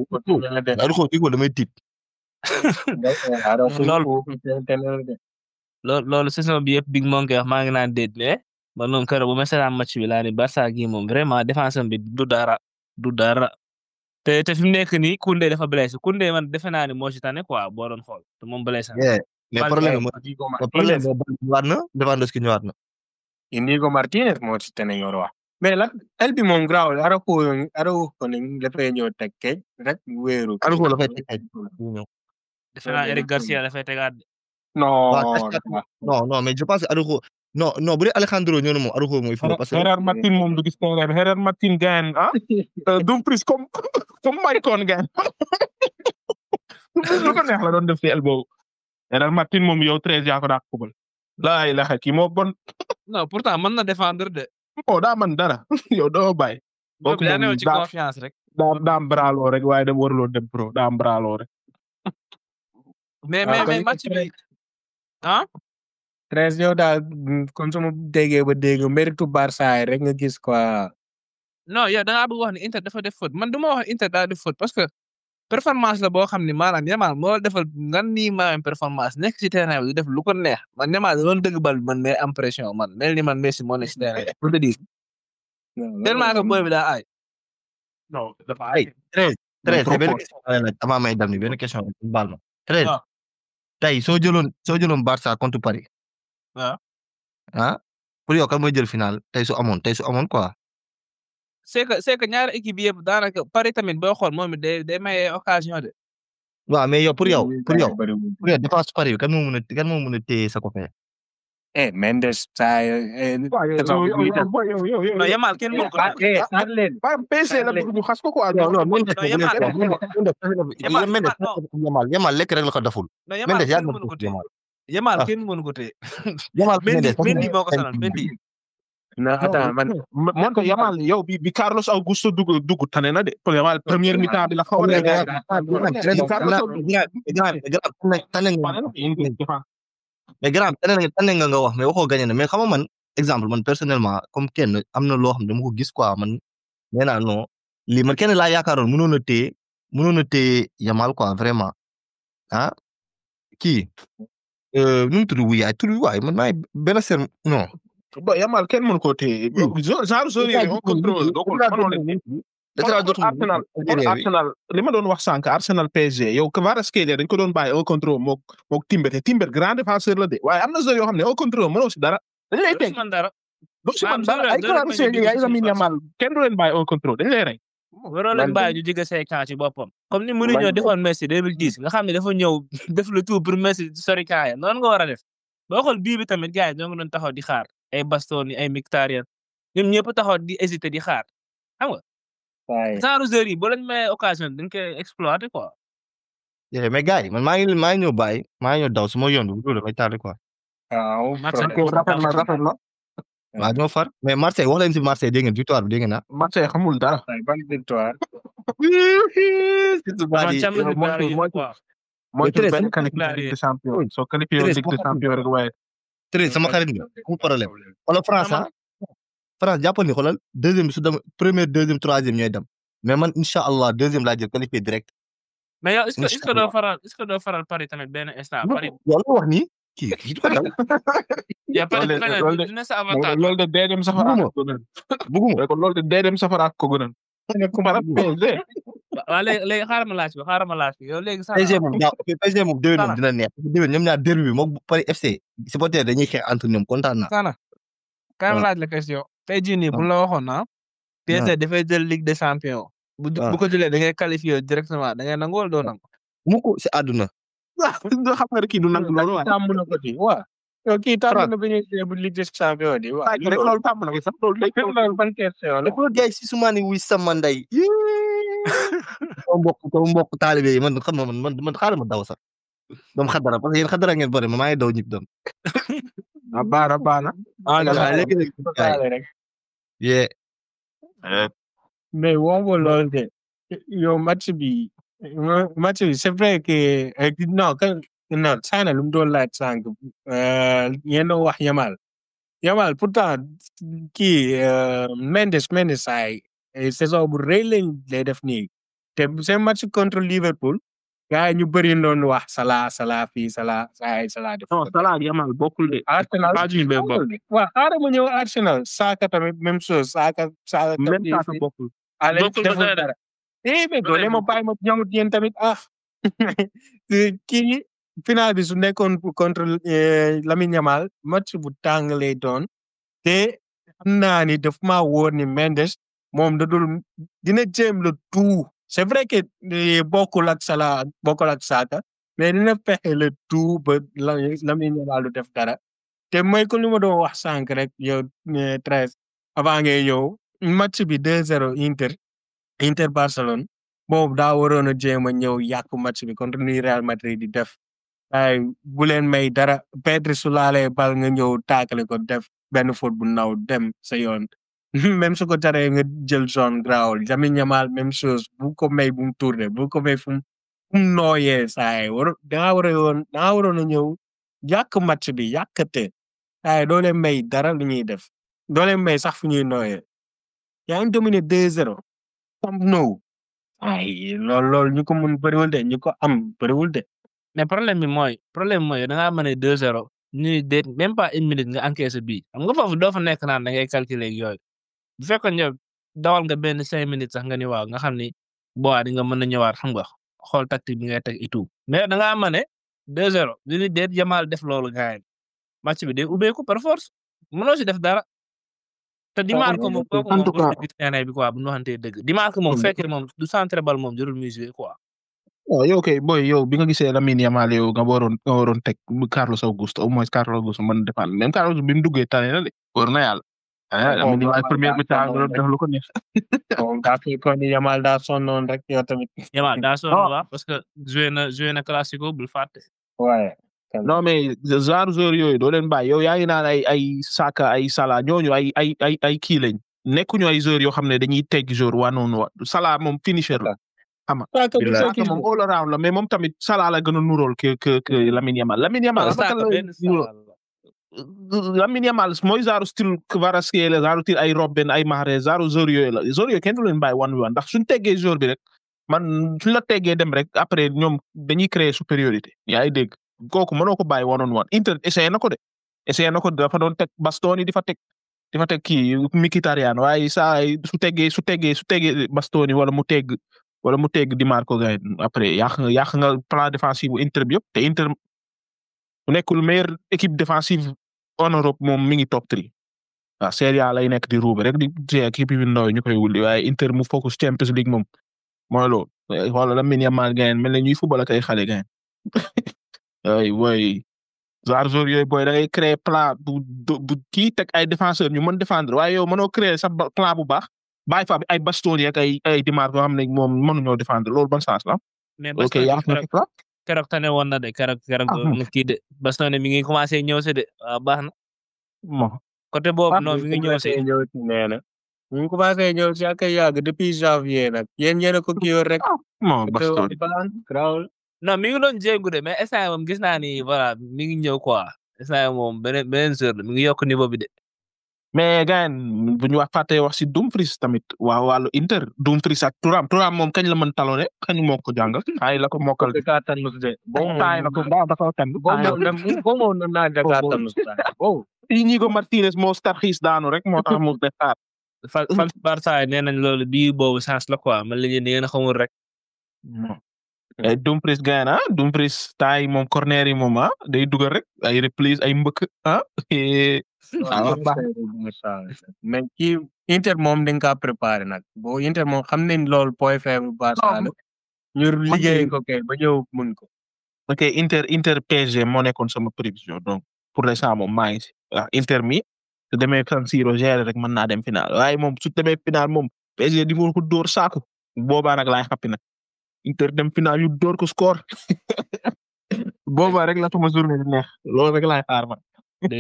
Araujo kii ko damay tiit. loolu loolu saison bi yëpp Big Monkey wax maa ngi naan déet mais man moom keroog bu ma seetaan match bi laa ni Barça gi moom vraiment défense bi du dara te fi mu nekk nii Koundé dafa blessé Koundé man defe naa ni moo ci tane quoi boo doon xool te moom blessé na. Yeah. mais problème bi ñëwaat na Lewandowski ñëwaat na. Inigo Martinez moo ci tane ñoo wax mais la el bi moom graw Araujo ni dafay ñëw teg keej rek wéeru. Araujo la fay teg keej. defe naa Eric Garcia dafay tegaat. non mais je pense que Araujo non bu dee Alejandro ñëw na moom Araujo mooy foofu parce que Gerard Martin moom du gis terrain Gerard Martin gain Dumfries comme Maicon gain lu ko neex la doon def ci el boobu Gerard Martin moom yow 13 yaa ko daa kubal laa ilaha kii moo bon non pourtant mën na défendre de. daa man dara yow doo bàyyi boobu daa newoon ci confiance rek. daa am braloo rek waaye dem waruloo dem pro daa am braloo rek mais match bi ah 13 yow daal comme sama déggee ba dégg méritu Barça rek nga gis quoi. non yow da ngaa bëgg wax ni Inter dafa def faute man du ma wax Inter daa def faute parce que performance la boo xam ni maanaam Yamal moo defal ngan nii maanaam performance nekk ci terrain bi du def lu ko neex man Yamal da doon dëgg bal bi man mais am pression man mel ni man Messi moo nekk ci terrain pour te dire tellement que booy bi daa aay. non dafa ay 13 benn question ama may dam ni benn question baal ma 13 tey soo jëloon Barça contre Paris. pour yow kan mooy jël final tey su amoon quoi. c'est que ñaari équipe yëpp daanaka Paris tamit boo xool moom it day maye occasion de. waaw mais yow pour yow défense Paris bi kan moo mën a téye sa copain. Mendes saa yow Yamal kenn mënu ko. PC la bëgg ñu xas ko quoi. Yamal lekk rek la ko deful. Mendes yaa ngi ko Yamal. Yamal kenn mënu ko téye. Yamal Mendy moo ko sonal Mendy. man ko Yamal yow bi Carlos Augusto dugg tane na de Yamal première mi-temps bi la xaw mais grand tane nga wax mais waxoo gagné na mais xam nga man exemple man personnellement comme kenn am na loo xam ne dama ko gis quoi man nee naa non lii man kenn laa yaakaaroon mënoon a téye Yamal quoi vraiment kii nu mu tudd waay man maay benn serm non. Yamal kenn mënu ko téye genre zone on contrôle Arsenal li ma doon wax sànq Arsenal PSG yow Kvaratskhelia dañ ko doon bàyyi au contrôle mook Timber grand défenseur la de waaye am na zone yoo xam ne au contrôle mënoo si dara dañ lay teg doo si man dara ay Kvaratskhelia ay Lamine Yamal kenn du leen bàyyi au contrôle dañ lay rey waroo leen bàyyi ñu jege say camp ci boppam comme ni Mourinho defoon Messi 2010 nga xam ne dafa ñëw def le tout pour Messi sori camp ya noonu nga war a def boo xool bii bi tamit gars yi ñoo ngi doon taxaw di xaar ay Bastoni ay Mkhitaryan ñoom ñëpp taxaw di hésiter di xaar xam nga genre joueurs yi boo leen may occasion dañ koy exploiter quoi. mais gars yi man maa ngi ñëw bàyyi maa ngi ñëw daw su ma yoon bi damay tardé quoi. rafet la waaw ñoo far mais Marseille wax leen si Marseille dégg ngeen victoire bi dégg ngeen Marseille xamul dara. ban victoire. mooy benn qualifié Ligue des Champions soo qualifié Ligue des Champions rek waaye. Très sama xarit nga amul problème wala France jàppal ni xoolal deuxième bi su dem première deuxième troisième ñooy dem mais man incha allah deuxième laa jël qualifié direct. mais yow est-ce que doo faral Paris tamit benn instant Paris. yow la wax nii kii du ko dal. yaa Paris dina sa avantage. loolu de dee dem safara ak ko gënal. bëgguma loolu de dee dem safara ak ko gënal. waaw léegi xaaral ma laaj bi yow léegi. PSG moom déwén moom dina neex déwén ñoom ñaar derby bi moom Paris FC supporter dañuy xeex entre ñoom kontaan naa. Sana kaay ma laaj la question. tey jii nii bu la waxoon na PSG dafay jël Ligue des Champions. bu ko jëlee da ngay qualifier directement da ngay nangu wala doo nangu. mu ko si àdduna. waaw xam nga kii du nangu loolu waaw. tàmm na ko di waaw. yow kii tàmm na bi ñuy bu Ligue des Champions di waaw. rek loolu tàmm na ko sax loolu léegi ban question la. loolu gars yi si suma ni wuy sama ndey. ko mbokk taalibe yi man xam nga man xaaral ma daw sax. dama xadara parce que yéen xadara ngeen bëri ma maa ngi daw ñib dem. baana. léegi yeah. mais woo loolu de yow match bi c'est vrai que non Sana lu mu doon laaj sànq yéen a wax Yamal pourtant kii Mendes ay saison bu rëy lañ lay def nii te seen match contre Liverpool gars yi ñu bëri doon wax Salah fii Salah def non Salah ak Yamal bokkul de. Arsenal xaajuñu bee bokk. waaw xaaral ma ñëw Arsenal Saka tamit même chose Saka même Saka bokkul. ale bokkul ba deful dara. dara mais doole ma bàyyi ma ñëw yéen tamit kii final bi su nekkoon contre Lamine Yamal match bu tàng lay doon te xam naa ni daf maa wóor ni Mendes moom dina jéem le tout c'est vrai que bokkul ak Salah bokkul ak Saka mais dina fexe le tout ba Lamine Yamal du def dara te mooy ko li ma doon wax sànq rek yow 13 avant ngay yow match bi 2-0 Inter Barcelone boobu daa waroon a jéem a ñëw yàq match bi contre ni Real Madrid di def ay bu leen may dara Pedri su laalee bal nga ñëw taakale ko def benn faute bu ndaw dem sa yoon même su ko taree nga jël zone grawul Lamine Yamal même chose bu ko may bu mu tourné bu ko may fu mu nooyee saay dangaa waroon a ñëw yàq match bi yàqate saay doo leen may dara lu ñuy def doo leen may sax fu ñuy nooyee yaa ngi dominé 2-0 Camp Nou ay loolu ñu ko mun bëriwul de ñu ko am bëriwul de mais problème bi mooy da ngaa mën a 2-0 ñu déet même pas une minute nga encaissé bii xam nga foofu doo fa nekk naan da ngay calculer yooyu bu fekkoon yow dawal nga benn 5 minutes sax nga ni waaw nga xam ni boo di nga mën a ñëwaat xam nga xool tactique bi ngay teg et tout mais da ngaa mën a 2-0 li ni déet Yamal def loolu gars yi match bi day ubbeeku par force mënoo si def dara. te Di Marco moom kooku moom boo si terrain bi quoi bu ñu waxantee dëgg Di Marco moom fekkee moom du centre bal moom jarul muy jouer quoi. waaw yow kay boy yow bi nga gisee Lamine Yamal yow nga waroon teg Carlos Augusto au moins Carlos Augusto mën défendre même Carlos bi mu duggee tane na de war na yàlla. Lamine Yamal première mi-temps nga doon def lu ko neex. moom daa fekkoon ni Yamal daa sonnoon rek yow tamit. Yamal daa sonnoon waaw parce que joué na classico bul fàtte. waaye. non mais genre joueur yooyu doo leen bàyyi yow yaa ngi naan ay Saka ay Salah ñooñu ay kii lañ nekkuñu ay joueurs yoo xam ne dañuy tegg joueur waa noonu wa Salah moom finisher la. xam nga Saka moom all around la mais moom tamit Salah la gën a nuróol que Lamine Yamal. Lamine Yamal mooy genre style Kvaratskhelia genre style ay Robben ay Mahrez genre joueur yooyu la joueur yooyu kenn du leen bàyyi one ndax suñ teggee joueur bi rek man suñ la teggee dem rek après ñoom dañuy créer supériorité yaa ngi dégg. kooku mënoo ko bàyyi one Inter essayé na ko dafa doon teg Bastoni di fa teg kii Mkhitaryan waaye saa su teggee Bastoni wala mu tegg Di Marco gay après yàq nga plan défensif bu Inter bi yëpp te Inter mu nekkul meilleure équipe défensive en Europe moom mi ngi top 3 waaw Serie A lay nekk di ruube rek di équipe yu ndaw ñu koy wulli waaye Inter mu focus Champions League moom mooy loolu xoolal Lamine Yamal gayen mel ne ñuy football ak ay xale gayen ay boy genre yooyu boy da ngay créer plan bu kii teg ay défenseur ñu mën défendre waaye yow mënoo créer sax plan bu baax bàyyi fa ay Bastoni ak ay Di Marco yoo xam ne moom mënuñoo défendre loolu ban sens la. mais Bastoni keroog tane woon na de keroog kii de Bastoni mi ngi commencé ñëw si de waaw baax na. bon côté boobu non mi ngi ñëw si. nee na mi ngi commencé ñëw si ak yàgg depuis janvier nag yéen a ko kii rek. non Bastoni non mi ngi doon jéngu de mais instant moom gis naa ni voilà mi ngi ñëw quoi instant moom beneen joueur la mi ngi yokk niveau bi de. mais gars bu ñu fàttee wax si Dumfries tamit waa wàllu Inter Dumfries ak Thuram moom kañ la mën talone kañ moo ko jàngal ay la ko mokkal. taay na ko dafa tànn. boo naa dafa tànn. Íñigo Martínez moo starxiis daanu rek moo tax mu def fan Barça nee nañ loolu bii boobu chance la quoi man la ngeen a xamul rek. Dumfries gaana Dumfries taay moom corner yi moom day dugal rek ay reprise ay mbëkk mais kii Inter moom dañ kaa préparé nag boo Inter moom xam nañ loolu point faible Barça la ñu liggéey ko kay ba ñëw mun ko. ok Inter PSG moo nekkoon sama prévision donc pour l'instant moom maa ngi si Inter mi su demee San Siro gérer rek mën naa dem final waaye moom su demee final moom PSG di nga ko dóor saako boobaa nag laay xappi nag Inter dem final yu dóor ko score boobaa rek la tuma journée di neex loolu rek laay xaar man.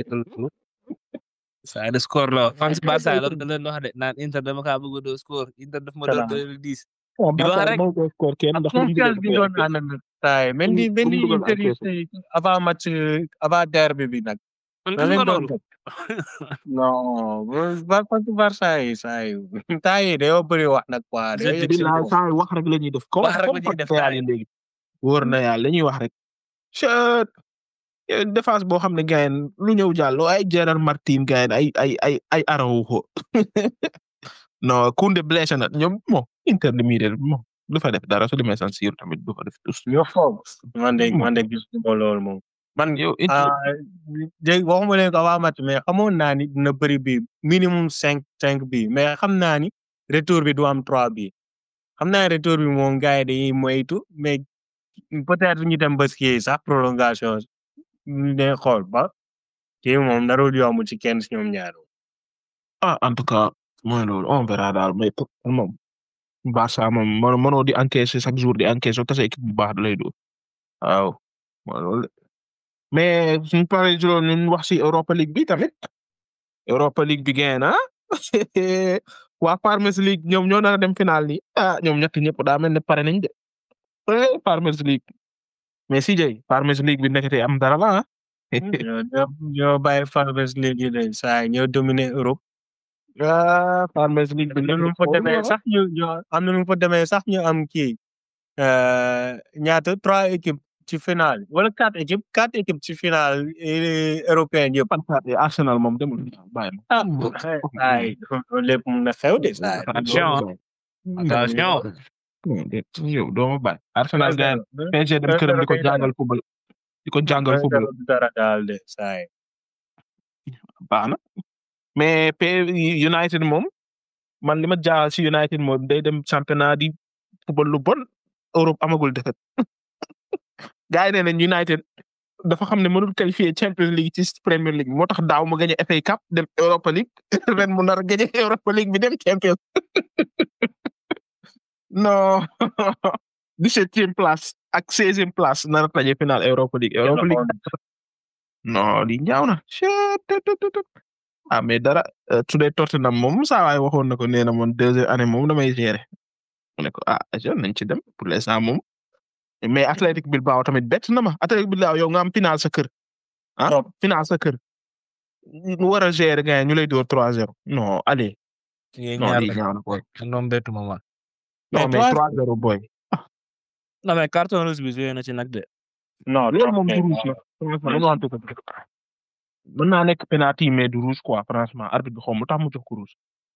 saa de score la fans Barça la da leen wax de naan Inter dama kaa bëgg doo score Inter daf ma doon 2010. di wax rek score kenn ndax bi doon ànd taay mel ni Inter yi avant match avant derby bi nag. non Barça yi saa yi taay yi dañoo bëri wax nag quoi. wax rek la ñuy def. wax rek la ñuy def léegi wóor na yàlla li ñuy wax rek chet défense boo xam ne gars yi lu ñëw jàll ay Gerard Martin gars yi ay Araujo non Koundé blessé na ñoom bon Inter de Milan bon du fa def dara su demee San Siro tamit du fa def tous ñoo foog man de gis nga loolu moom man yow dégg waxuma leen ko waa match mais xamoon naa ni dina bëri bi minimum 5 bi mais xam naa ni retour bi du am 3 bi xam naa retour bi moom gars yi dañuy moytu mais peut-être ñu dem ba kii sax prolongation ñu day xool ba kii moom narul yomb ci kenn si ñoom ñaar. en tout cas mooy loolu on verra daal mais moom Barça moom mënoo di encaisser chaque jour di encaisser te sa équipe bu baax da lay dóor waaw mooy loolu mais suñu paree ci loolu ñu wax si Europa League bi tamit Europa League bi gain na waa Farmers League ñoom ñoo nar a dem final nii ñoom ñett ñëpp daa mel ne pare nañ de Farmers League mais si jëy Farmers League bi nekkate am dara la ñoo bàyyi Farmers League yi de saa ñoo dominer Europe. Farmers League bi am na nu mu fa demee sax ñu am kii ñaata 3 équipes ci final wala 4 équipes ci final européen yëpp. Arsenal moom demul bàyyi ma. lépp mun na xew de saa attention yow doo ma bàyyi. Arsenal gars PSG dem këram di ko jàngal football dara daal de saa baax na mais United moom man li ma jaaxal si United moom day dem championnat di football lu bon Europe amagul defet gars yi nee nañ United dafa xam ne mënul qualifier Champions League ci Premier League moo tax daaw mu gagné FA Cup dem Europa League ren mu nar a gagné Europa League bi dem Champions non 17e place ak 16e place nar a taje final Europa League non li ñaaw na mais dara su dee Tottenham moom saa waay waxoon na ko nee na moom 2e année moom damay gérer mu ne ko nañ ci dem pour l'instant moom mais Athletic Bilbao tamit bett na ma Athletic Bilbao yow nga am final sa kër final sa kër mu war a gérer gars ñu lay door 3-0 non allez non lii ñaaw na boy non bettu ma man non mais 3-0 boy non mais carton rouge bi joué na ci nag de non loolu moom du rouge mën naa nekk penalty mais du rouge quoi franchement arbitre bi xaw ma tax mu jox ko rouge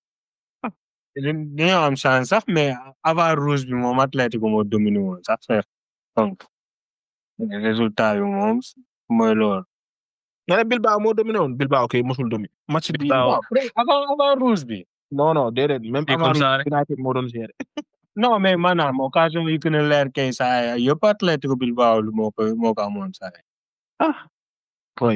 dañoo am chance sax mais avant rouge bi moom Atlético moo dominé woon sax donc résultat bi moom mooy loolu. nga ne Bilbao moo dominé woon Bilbao kay mosul dominé match bi avant rouge bi. non déedéet même avant United moo doon gérer. non mais maanaam occasion yi gën a leer kay saa yëpp Atlético Bilbao lu moo ko amoon saa boy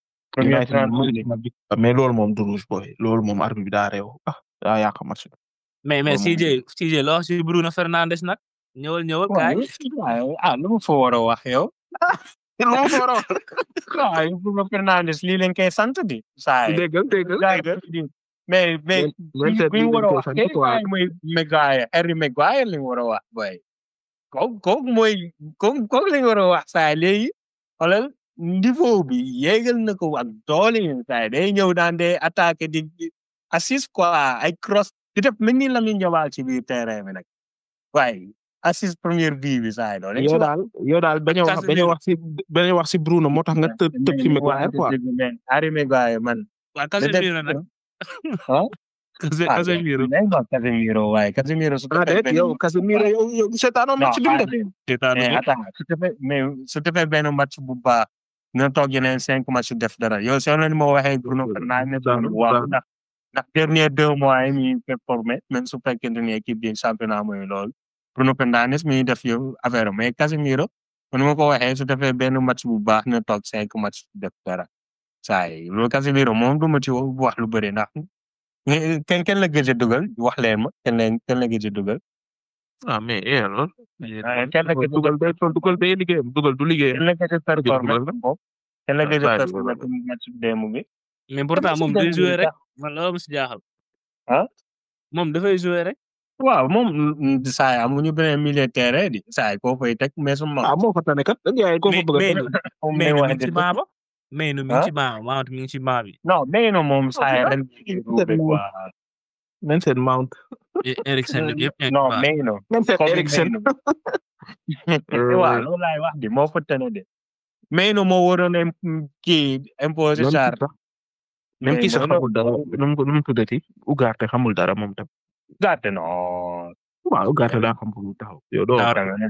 mais loolu moom du rouge boy loolu moom arbitre bi daa réew daa yàq match bi. mais CJ loo si Bruno Fernandes nag ñëwal kaay. lu mu fa war a wax yow. lu mu fa war a wax. waaw Bruno Fernandes lii leen koy sant di. saa yi dégg mais bu ñu war a wax kay mooy Harry Maguire li ñu war a wax boy. kooku li ñu war a wax saa léegi xoolal niveau bi yéegal na ko ak doole yi saa day ñëw daan de attaqué di assist quoi ay cross di def mel ni Lamine Yamal ci biir terrain bi nag waaye assist première bii bi saa doole. yow daal bañ a wax si Bruno moo tax nga tëb ci Maguire quoi. Harry Maguire man. waaw Casemiro nag. Casemiro waaye Casemiro su yow seetaanoo match bi mais su defee benn match bu baax na toog yeneen 5 match def dara yow soo leen moo waxee Bruno Fernandes waaw ndax dernier 2 mois yi muy performé même su fekkente ni équipe bi championnat mooy loolu Bruno Fernandes mi def yow affaire mais Casemiro ni ma ko waxee su defee benn match bu baax na toog 5 match def dara saa yi loolu Casemiro moom du ma ci wax lu bëri ndax kenn la gëj a dugal wax leen ma kenn la gëj a dugal. mais alors. kenn la gëj a dugal day liggéeyam dugal du liggéeyam. kenn la gëj a performé kenn la gëj a performé match démb bi. mais pourtant moom day joué rek man loolu si jaaxal. moom dafay joué rek. waaw moom saa yi amuñu beneen milieu terrain di saa yi koo fay teg mais su ma. moo fa tane kat dañuy ay koo fa bëgg a. mais nu mi ngi ci baa Mount mi ngi ci baa bi. non mais non moom saa yi ren. Vincent Mount. Eriksen yëpp non mais non. Vincent Eriksen. waaw loolu laay wax di moo fa tane de mais no moo waroon kii imposé Même Sarr kii sax même kii sax xamul dara nu mu tuddati Ugarte xamul dara moom tam. gàtte non waaw Ugarte daa xam fu mu taxaw yow doo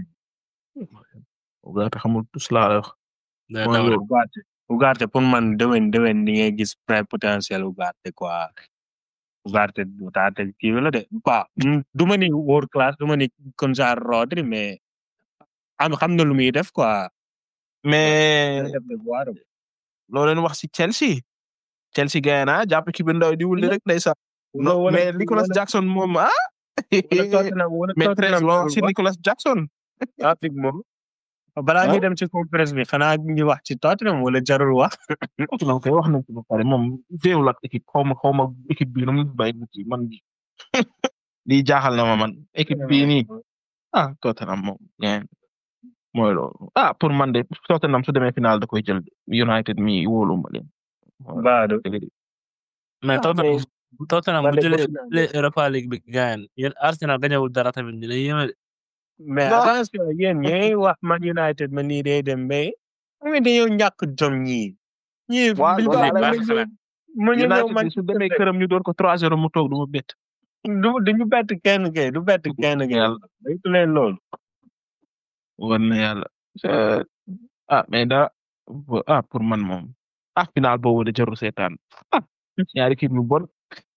Ugarte xamul tous laa wax. mooy loolu Ugarte pour man déwén di ngay gis plein potentiel Ugarte quoi Ugarte utaate kii la de ba du ma ni world class du ma ni comme genre Rodri mais xam na lu muy def quoi mais loo leen wax si Chelsea gagné na jàpp ki bi ndaw di wulli rek ndeysaan. mais Nicolas Jackson moom mais très loo wax si Nicolas Jackson. moom balaa ñuy dem ci conférence bi xanaa ñu wax ci Tottenham wala jarul wax. Tottenham kay wax nañ ci ba pare moom déewul ak équipe xaw ma équipe bii nu mu bàyyi ci man lii jaaxal na ma man équipe bii nii Tottenham moom mooy loolu pour man de Tottenham su demee final da koy jël United mi wóolu ma leen. Baadu. mais Tottenham bu jëlee Europa League bi gaañ yéen Arsenal gañewul dara tamit dina yéeme de. mais attention yéen ñooy wax Man United man nii day dem mais dañoo ñàkk jom ñii. waaw United su demee këram ñu door ko 3-0 mu toog du ma bett. duñu bett kenn kay du bett kenn kay. baytu leen loolu. war na yàlla mais da pour man moom final boobu de jarul seetaan ñaari kii mu bon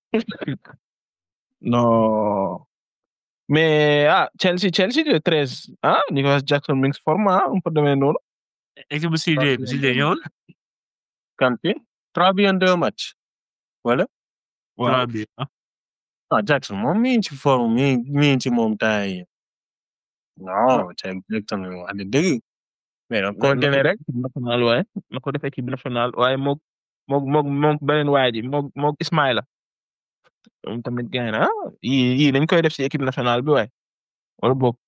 non mais Chelsea de 13 Nicolas Jackson mi ngi forme un peu demee noonu. équipe bu Sylvie ñëwoon. Kanté 3 buts en 2 matchs wala. waaw 3 buts Jackson moom mi ngi ci forme mi ngi ci moom tay non Jackson wax dëgg mais donc continuer rek national waaye na ko def équipe nationale waaye moog beneen waay ji moog Ismaïla moom tamit gaay na yii dañ koy def ci équipe nationale bi waaye wala boog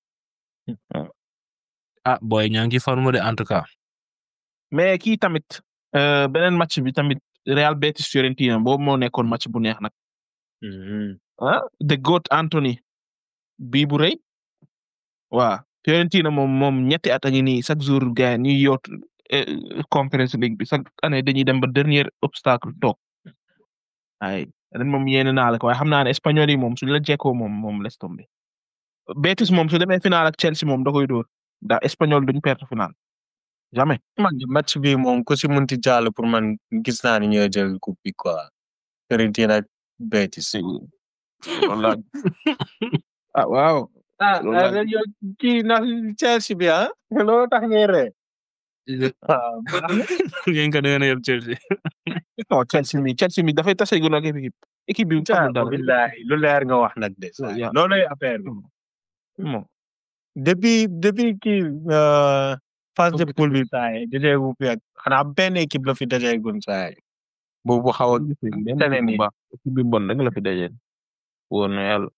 boy ñaa ngi ci forme de en tout cas. mais kii tamit beneen match bi tamit Real Betis Fiorentina boobu moo nekkoon match bu neex nag. The Goat Anthony bii bu rëy waaw Fiorentina moom ñetti at a ngi nii chaque jour gars ñuy yoot Conference League bi chaque année dañuy dem ba dernier obstacle toog ay ren moom yéene naa la ko waaye xam naa ne espagnol yi moom suñu la jekkoo moom laisse tomber Betis moom su demee final ak Chelsea moom da koy dóor ndax espagnol duñ perte final jamais. man match bi moom ku si munti jàll pour man gis naa ni ñoo jël coupe bi quoi Fiorentina ak Betis. wala waaw. yow kii na Chelsea bi loolu tax ngay ree. ngeen ko doon yeb Chelsea. non Chelsea mi dafay tase gu nag équipe bi billahi lu leer nga wax nag de. loolay affaire bi. bon depuis kii phase de poule bi saa yi dajee wu fi ak xanaa benn équipe la fi dajee gun saa yi. boobu xaw a tane nii équipe bi bon rek la fi dajee. woon na yàlla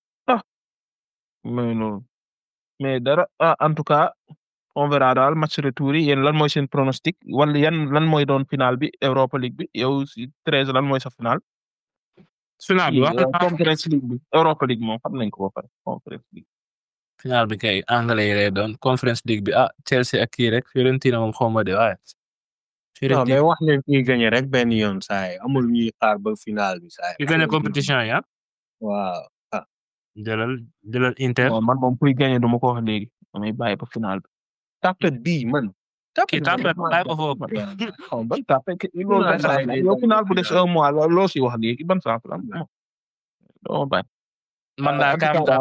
mais dara en tout cas on verra daal match retour yi yéen lan mooy seen pronostic wala lan mooy doon final bi Europa League bi yow si 13 lan mooy sa final. final bi Conference League bi Europa League moom xam nañ ko ba pare Conference League. final bi kay anglais yi lay doon Conference League bi Chelsea ak kii rek Fiorentina moom xaw ma de waaye. non mais wax leen kii gagné rek benn yoon saa yi amul ñuy xaar ba final bi saa yi. ki gagné compétition yi waaw. jëlal Inter. man moom kuy gagné duma ko wax léegi damay bàyyi ba final bi. tapet bii man. tapet bàyyi ko foofu. ban tapet yow final bu des 1 mois loo si wax léegi ban sens la doo bàyyi. man daal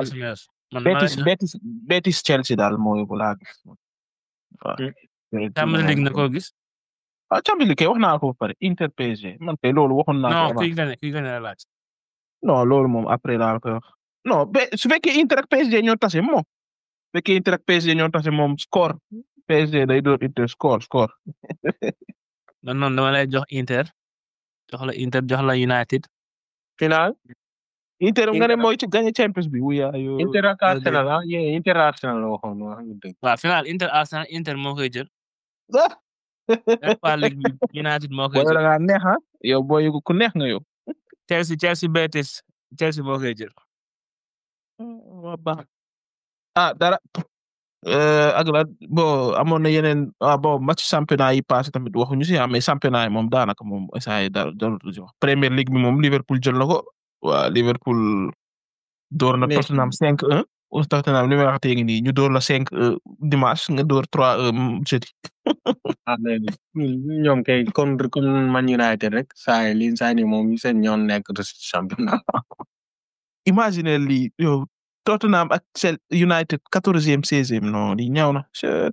Betis Chelsea daal mooy bu laa gis. Champions League na koo gis. Champions League kay wax naa ko ba pare Inter PSG man kay loolu waxoon naa ko. non kuy gagné la laaj. non loolu moom après daal koy wax. non su fekkee Inter ak PSG ñoo tase moom. su fekkee Inter ak PSG ñoo tase moom score PSG day doon Inter score. non dama lay jox Inter jox la United. final. Inter nga ne mooy ci gagné Champions bi wuya yo. Inter ak Arsenal Inter Arsenal la waxoon wax nga dëgg. waaw final Inter Arsenal Inter moo koy jël. Europa League United moo koy jël. da ngaa neex yow booy ku neex nga yow. Chelsea Betis Chelsea moo koy jël. dara ak la bon amoon na yeneen bon match championnat yi passé tamit waxuñu si mais championnat yi moom daanaka moom saa yi dara dara si wax Premier League bi moom Liverpool jël na ko waa Liverpool door na Mais- Tottenham 5-1 Tottenham li may wax tey nii ñu door la 5 dimanche nga door 3 jeudi. mais ñoom kay comme Man United rek saa yi moom seen ñoon nekk de championnat. Imagine lii yow Tottenham ak United 14e 16e non lii ñaaw na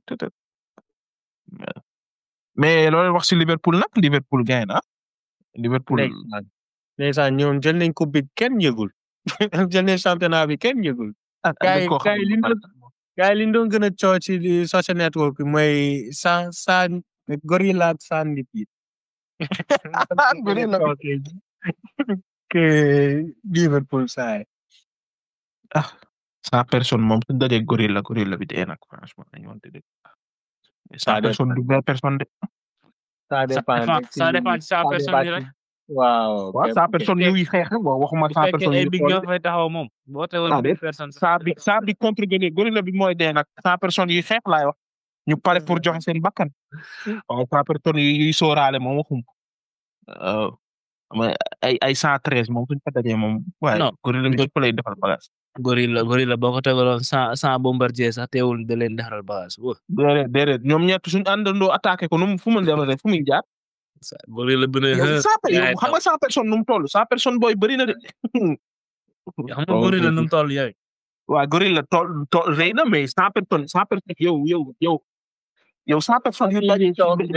mais loolu wax si Liverpool nag Liverpool gagne na Liverpool ndeysaan ñoom jël nañ coupe bi kenn yëgul jël nañ championnat bi kenn yëgul. Gars yi liñ doon gën a coow ci social network bi mooy sa gorilla ak sa nit yi. Gorilla que Liverpool saa yi. 100 personnes moom suñu dajee gorilla bi dee nag franchement dañu wante dëgg 100 personnes du 20 personnes de. ça dépend ça dépend ci 100 personnes yi rek. waaw 100 personnes yuy xeex waxuma 100 personnes ay yu big ñoo fay taxaw moom boo teewoon 10 personnes. saa bi contribuer gorilla bi mooy dee nag 100 personnes yuy xeex laay wax ñu pare pour joxe seen bakkan waaw 100 personnes yuy sóoraale moom waxum ay 113 moom suñu ko dajee moom. waaye gorilla bi ñëpp lay defal bagage. gorilla boo ko tegaloon 100 bombardier sax teewul da leen defaral bagage. déedéet ñoom ñett suñu àndandoo attaqué ko fu mu demee fu muy jaar. gorilla bi ne yow xam nga 100 personnes nu mu toll 100 personnes booy bëri na de. xam nga gorilla nu mu toll yow. waaw gorilla toll rëy na mais 100 personnes yow 100 personnes yu dajee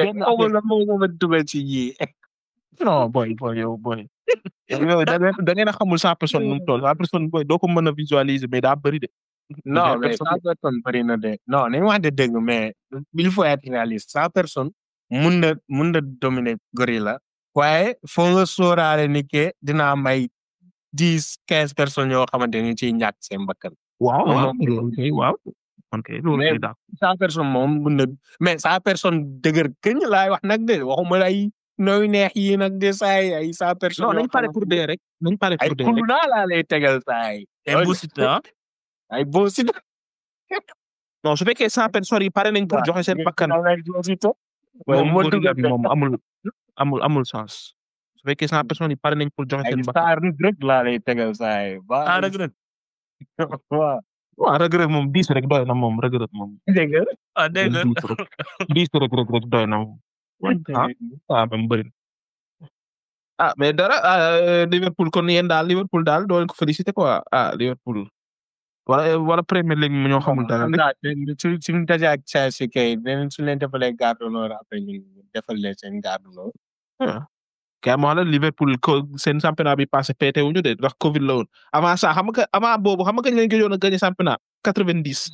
non boy yow da ngeen a xamul 100 personnes nu mu toll 100 personnes boy doo ko mën a visualiser mais daa bëri de. non mais 100 personnes bëri na de non nañu wax de dëgg mais il faut être réaliste 100 personnes mun na dominer gorilla waaye foo nga sóoraale ni que dina am ay 10-15 personnes yoo xamante ni ciy ñàkk seen bakkan. waaw ok loolu mais 100 personnes moom mun na mais 100 personnes dëgër këñ laay wax nag de waxuma ay nooy neex yi nag de saa yi ay 100 personnes. non nañ pare pour dee rek ay kuluna laa lay tegal saa yi. ay boosita. non su fekkee 100 personnes yi pare nañ pour joxe seen bakkan. moom gorilla bi moom amul sens su fekkee 100 personnes yi pare nañ pour joxe seen bakkan. ay rek laa lay tegal saa yi. rëg-rëg. waaw rëg-rëg moom 10 rek doy na moom rëg-rëg moom. dégg nga. dégg nga 10 rek doy na moom. même bëri na mais dara Liverpool kon yéen daal Liverpool daal doo leen ko féliciter quoi Liverpool wala Premier League mi ñoo xamul dara rek. suñu daje ak Chelsea kay dinañ su leen defalee garde d'honneur après ñu defal leen seen garde d'honneur. kay ma wax la Liverpool seen championnat bi passé pété wuñu de ndax Covid la woon avant ça avant boobu xam nga kañ lañ gëjoon a gagné championnat 90.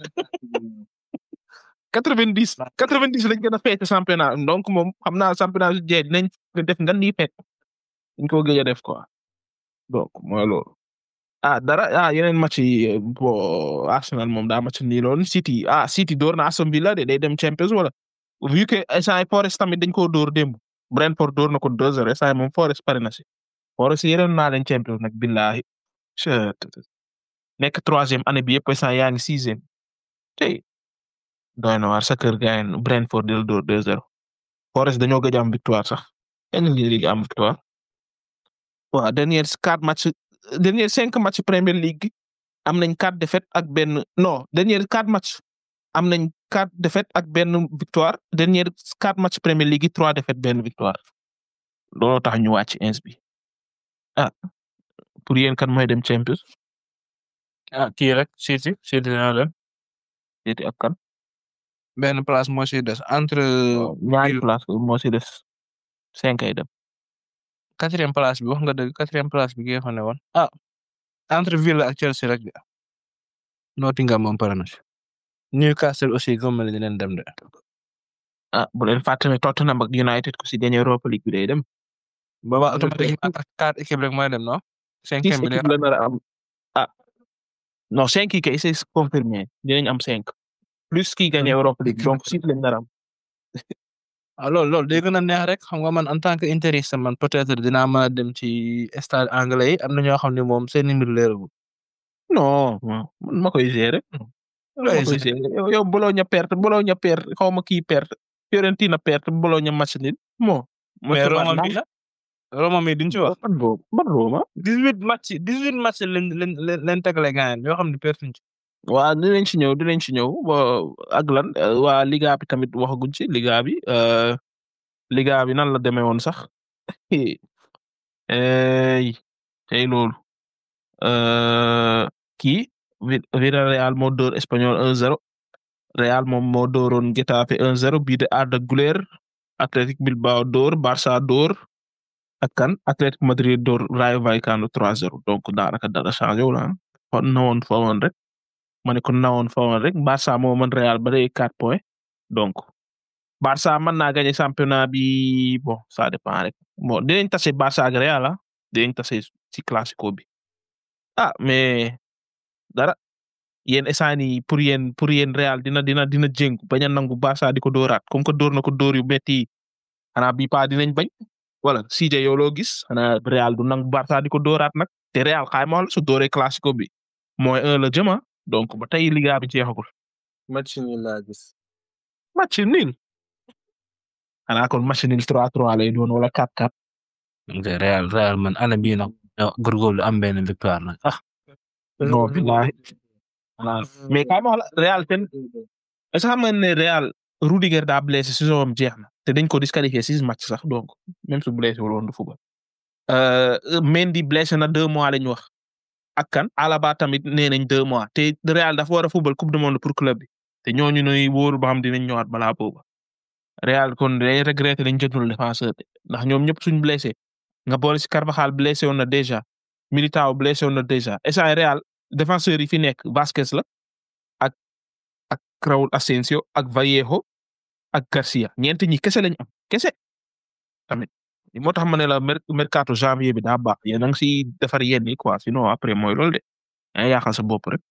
90 lañ gën a féete championnat donc moom xam naa championnat su jeex dinañ def ngan nii fekk dañ ko gëj a def quoi donc mooy loolu dara yeneen match yi bo Arsenal moom daa match nii loolu City door na Aston Villa de day dem Champions wala vu que instant Forest tamit dañ koo door démb Brentford door na ko 2-0 instant moom Forest pare na si Forest yeneen naa leen Champions nag billahi nekk 3e année bi yëpp instant yaa ngi 6e tey doy na waar sa kër gaay Brentford del door 2-0 Forest dañoo gëj am victoire sax kenn ligue am victoire waaw dernier 5 match Premier League am nañ 4 défaites ak benn non dernier 4 match am nañ 4 défaites ak benn victoire dernier 4 match Premier League 3 défaites benn victoire looloo tax ñu wàcc ins bi pour yéen kan mooy dem Champions kii rek City dina dem City ak kan benn place moo si des entre ñaari place moo si des 5 ay dem 4e place bi wax nga dëgg 4e place bi ki nga xam ne woon entre Villa ak Chelsea rek Nottingham moom pare na si Newcastle aussi comme ni leen dem de bu leen fàtte ne Tottenham ak United ku si gagné Europa League bi day dem booba automatiquement 4 équipe rek mooy dem non 5e bi la nar a am non 5 yi kay c'est confirmé dinañ am 5 plus ki gagné Europa League donc 6 lañ nar a am loolu day gën a neex rek xam nga man en tant que intéressé man peut-être dinaa mën a dem ci stade anglais yi am na ñoo xam ne moom seen mbir leeragul. non man ma koy gérer ma koy seet yow Bologna perte xaw ma kii perte Fiorentina perte Bologna match nul moo. mais Roma bi Roma mi duñ ci wax. ban Roma. 18 match leen tegale gaañ yoo xam ne perte ci. waa dinañ ci ñëw ak lan waa Liga bi tamit waxaguñ ci Liga bi nan la demee woon sax tey loolu kii Villarreal moo dóor Espanyol 1-0 Real moom moo dóoroon Getafe 1-0 bii de Arda Güler Athletic Bilbao dóor Barça dóor ak kan Athletic Madrid dóor Rayo Vallecano 3-0 donc daanaka dara changé wu la kon nawoon fa woon rek ma ne kon nawoon fa woon rek Barça moo mën Real ba day 4 points donc Barça mën naa gagné championnat bi bon ça dépend rek bon dinañ tase Barça ak Real dinañ tase ci classico bi mais dara yéen instant yii pour yéen Real dina jéngu bañ a nangu Barça di ko dóoraat comme que dóor na ko dóor yu metti xanaa bii pa dinañ bañ wala CJ yow loo gis xanaa Real du nangu Barça di ko dóoraat nag te Real xaay ma su dóoree classico bi mooy 1 la jëma donc ba tey Liga bi jeexagul. match nul laa gis. match nul xanaa kon match nul 3-3 lay doon wala 4-4. Real man année bii nag góorgóorlu am benn victoire nag non bilaay mais kay ma wax la Real ten est-ce que xam nga ne Real Rudiger daa blessé saison am jeex na te dañ ko disqualifié 6 match sax donc même su blessé wul woon du football. Mendy blessé na 2 mois lañ wax ak kan Alaba tamit nee nañ 2 mois te Real dafa war a football coupe du monde pour club bi te ñooñu ñooy wóoru ba xam dinañ ñëwaat balaa booba Real kon day regretté dañ jotul défenseur ndax ñoom ñëpp suñ blessé nga boole si Carvajal blessé woon na déjà Militao blessé woon na déjà instant Real défenseurs yi fi nekk Vasquez la ak Raúl Asensio ak Vallejo ak Garcia ñeent ñi kese lañ am kese tamit moo tax ma ne la mercato janvier bi daa baax yéen a ngi siy defar yenn yi quoi sinon après mooy loolu de yaa yaaxal sa bopp rek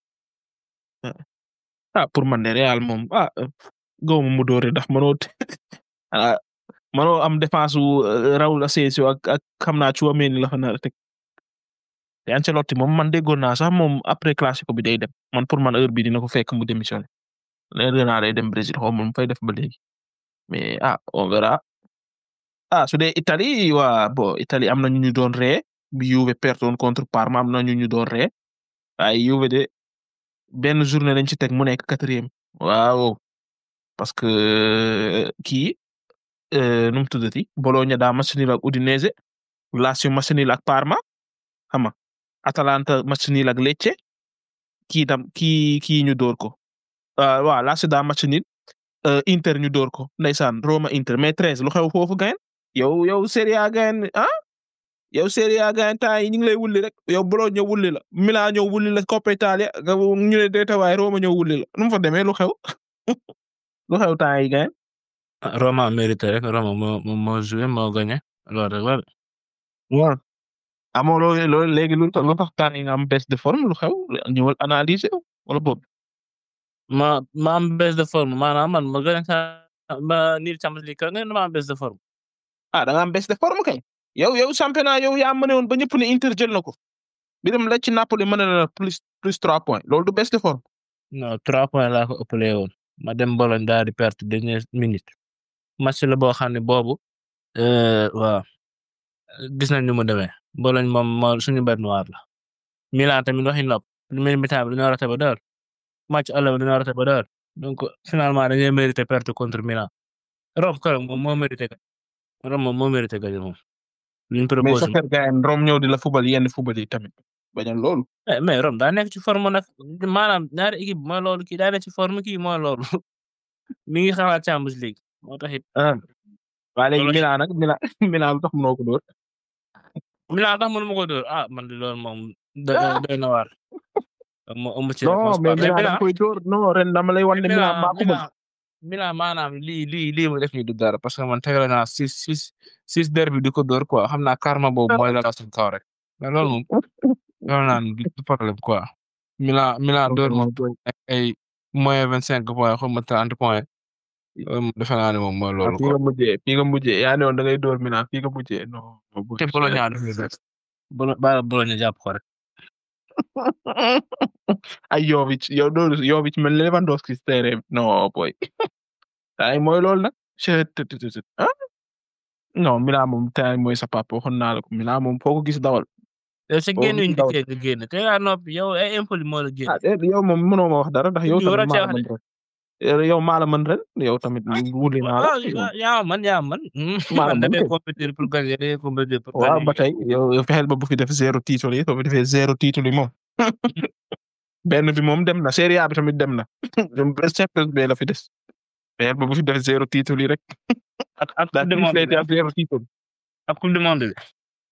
pour man de Real moom gaw ma mu doore ndax mënoo am défense wu Raúl Asensio ak xam naa Tchouaméni la fa nar a teg te Ancelotti moom man déggoon naa sax moom après classico bi day dem man pour man heure bi dina ko fekk mu démissionné léegi naa day dem Brésil xaw ma mu fay def ba léegi mais on verra su dee Italie bon Italie am na ñu doon ree bi Juve pertoon contre Parma am na ñu doon ree waaye Juve de benn journée lañ ci teg mu nekk 4e waaw parce que kii nu mu tuddati Bologna daa match nul ak Udinese Lazio match nul ak Parma xam nga Atalanta match nul ak Lecce kii ñu door ko waaw Lazio daa match nul Inter ñu door ko ndeysaan Roma Inter mais 13 lu xew foofu gayen yow Serie A gayen yow Serie A gayen temps yi ñu ngi lay wulli rek yow Bologna wulli la Milan ñëw wulli la Coppa Italia nga ñu ne déeta waaye Roma ñëw wulli la nu mu fa demee lu xew lu xew temps yi gayen Roma mérité rek Roma moo joué moo gagné loolu rek la waaw amoo loolu léegi lu tax temps yi nga am baisse de forme lu xew ñëwal analyser wala boobu ma am baisse de forme maanaam man ma gën a ma niir Champions League nga ma am baisse de forme da nga am baisse de forme kay yow championnat yow yaa mëne woon ba ñëpp ne Inter jël na ko bi dem la ci Napoli mën na plus 3 points loolu du baisse de forme non 3 points laa ko ëppalee woon ma dem Bologne daal di perte dernière minute match la boo xam ne boobu waaw gis nañ ni mu demee Bologne moom suñu bête noire la Milan tamit waxi nopp premier mi-temps bi dañoo raté ba dër match aller dañoo raté ba dër donc finalement dañuy mérité perte contre Milan Rome kër moom moo mérité gagné moom luñ proposé mais sa kër gayen Rome ñëw di la football yenn football yi tamit bañal loolu mais Rome daa nekk ci forme nag maanaam ñaari équipe mooy loolu kii daa nekk ci forme kii mooy loolu mi ngi xalaat Champions League moo taxit waa léegi Milan nag Milan lu tax mënoo ko dóor Milan tax mënu ma ko dóor man di loolu moom doy na waar non mais Milan da koy dóor non ren dama lay wan ne Milan maa ko mën Milan maanaam lii mu def nii du dara parce que man tegal naa 6 derby di ko dóor quoi xam naa karma boobu mooy la suñ kaw rek mais loolu moom loolu naan du problème quoi Milan dóor moom ay moins 25 points xaw ma 30 points defe naa ne moom mooy loolu quoi fii nga mujjee yaa ne woon da ngay dóor Milan fii nga mujjee non te Bologna Bologna jàpp ko rek ay Jovic yow loolu Jovic mel ni Lewandowski terrain non boy ay mooy loolu nag ah non Milan moom tey mooy sa papa waxoon naa la ko Milan moom foo ko gis dawal yow sa foo ko génn gis ñu dawal dikkee nga génn te yaa noppi yow ay Empoli moo la génn. ah yow moom mënoo ma wax dara ndax yow ñu war tamit a maa cee la wax mën ren yow maa la mën ren yow tamit wuli naa la yaa man maa la man mën damay kay compétir pour gagner damay compétir pour waaw ba gagner. tey yow fexeel ba bu fi def 0 titre yi soo fi defee 0 titre yi moom benn bi moom dem na Serie A bi tamit dem na Champions bi la fi des fexeel ba bu fi def 0 titre yi rek ak daa coupe du monde triplé ak 0 titre ak coupe du monde bi.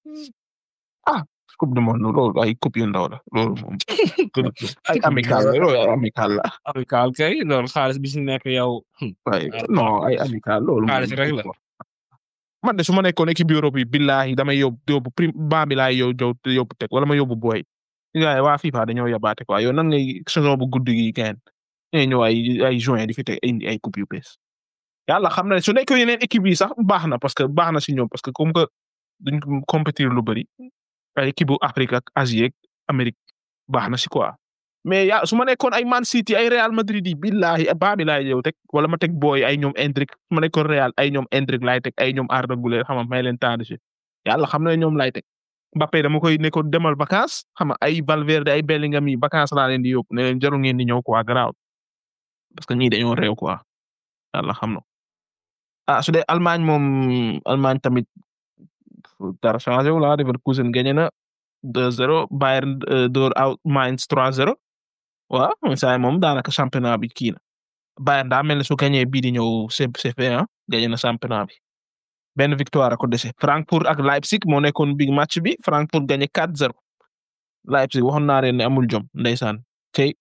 coupe du monde loolu ay coupe yu ndaw la loolu moom ay amical la loolu ay amical la amical kay loolu xaalis bi si nekk yow. waaye non ay amical loolu moom xaalis rek la. man de su ma nekkoon équipe Europe yi billahi damay yóbbu prime baa bi laay yóbbu teg wala ma yóbbu booy gars yi waa FIFA dañoo yabaate quoi yow nan ngay saison bu guddi gi kenn ñooy ñëw ay juin di fi teg indi ay coupe yu bees yàlla xam na ne su nekkee yeneen équipe yi sax baax na parce que baax na si ñoom parce que comme que duñ compétir lu bëri ay équipe bu Afrique ak Asie ak Amérique baax na si quoi mais yaa su ma nekkoon ay Man City ay Real Madrid yi billahi baa bi laay yow teg wala ma teg booy ay ñoom Endrick su ma nekkoon Real ay ñoom Endrick laay teg ay ñoom Arda Güler xam nga may leen temps de jeu yàlla xam na ne ñoom laay teg Mbappé dama koy nekkoon demal vacances xam nga ay Valverde ay Bellingham yi vacances laa leen di yóbbu ne leen jarul ngeen di ñëw quoi garaaw parce que ñii dañoo réew quoi yàlla xam na su dee Allemagne moom Allemagne tamit dara changé wu la Leverkusen gagné na 2-0 Bayern door out Mainz 3-0 waaw saa moom daanaka championnat bi kii na Bayern daa mel ne su gagné bii di ñëw c'est fait ah gagné na championnat bi benn victoire ko dese Frankfurt ak Leipzig moo nekkoon big match bi Frankfurt gagné 4-0 Leipzig waxoon naa leen ne amul jom ndeysaan tey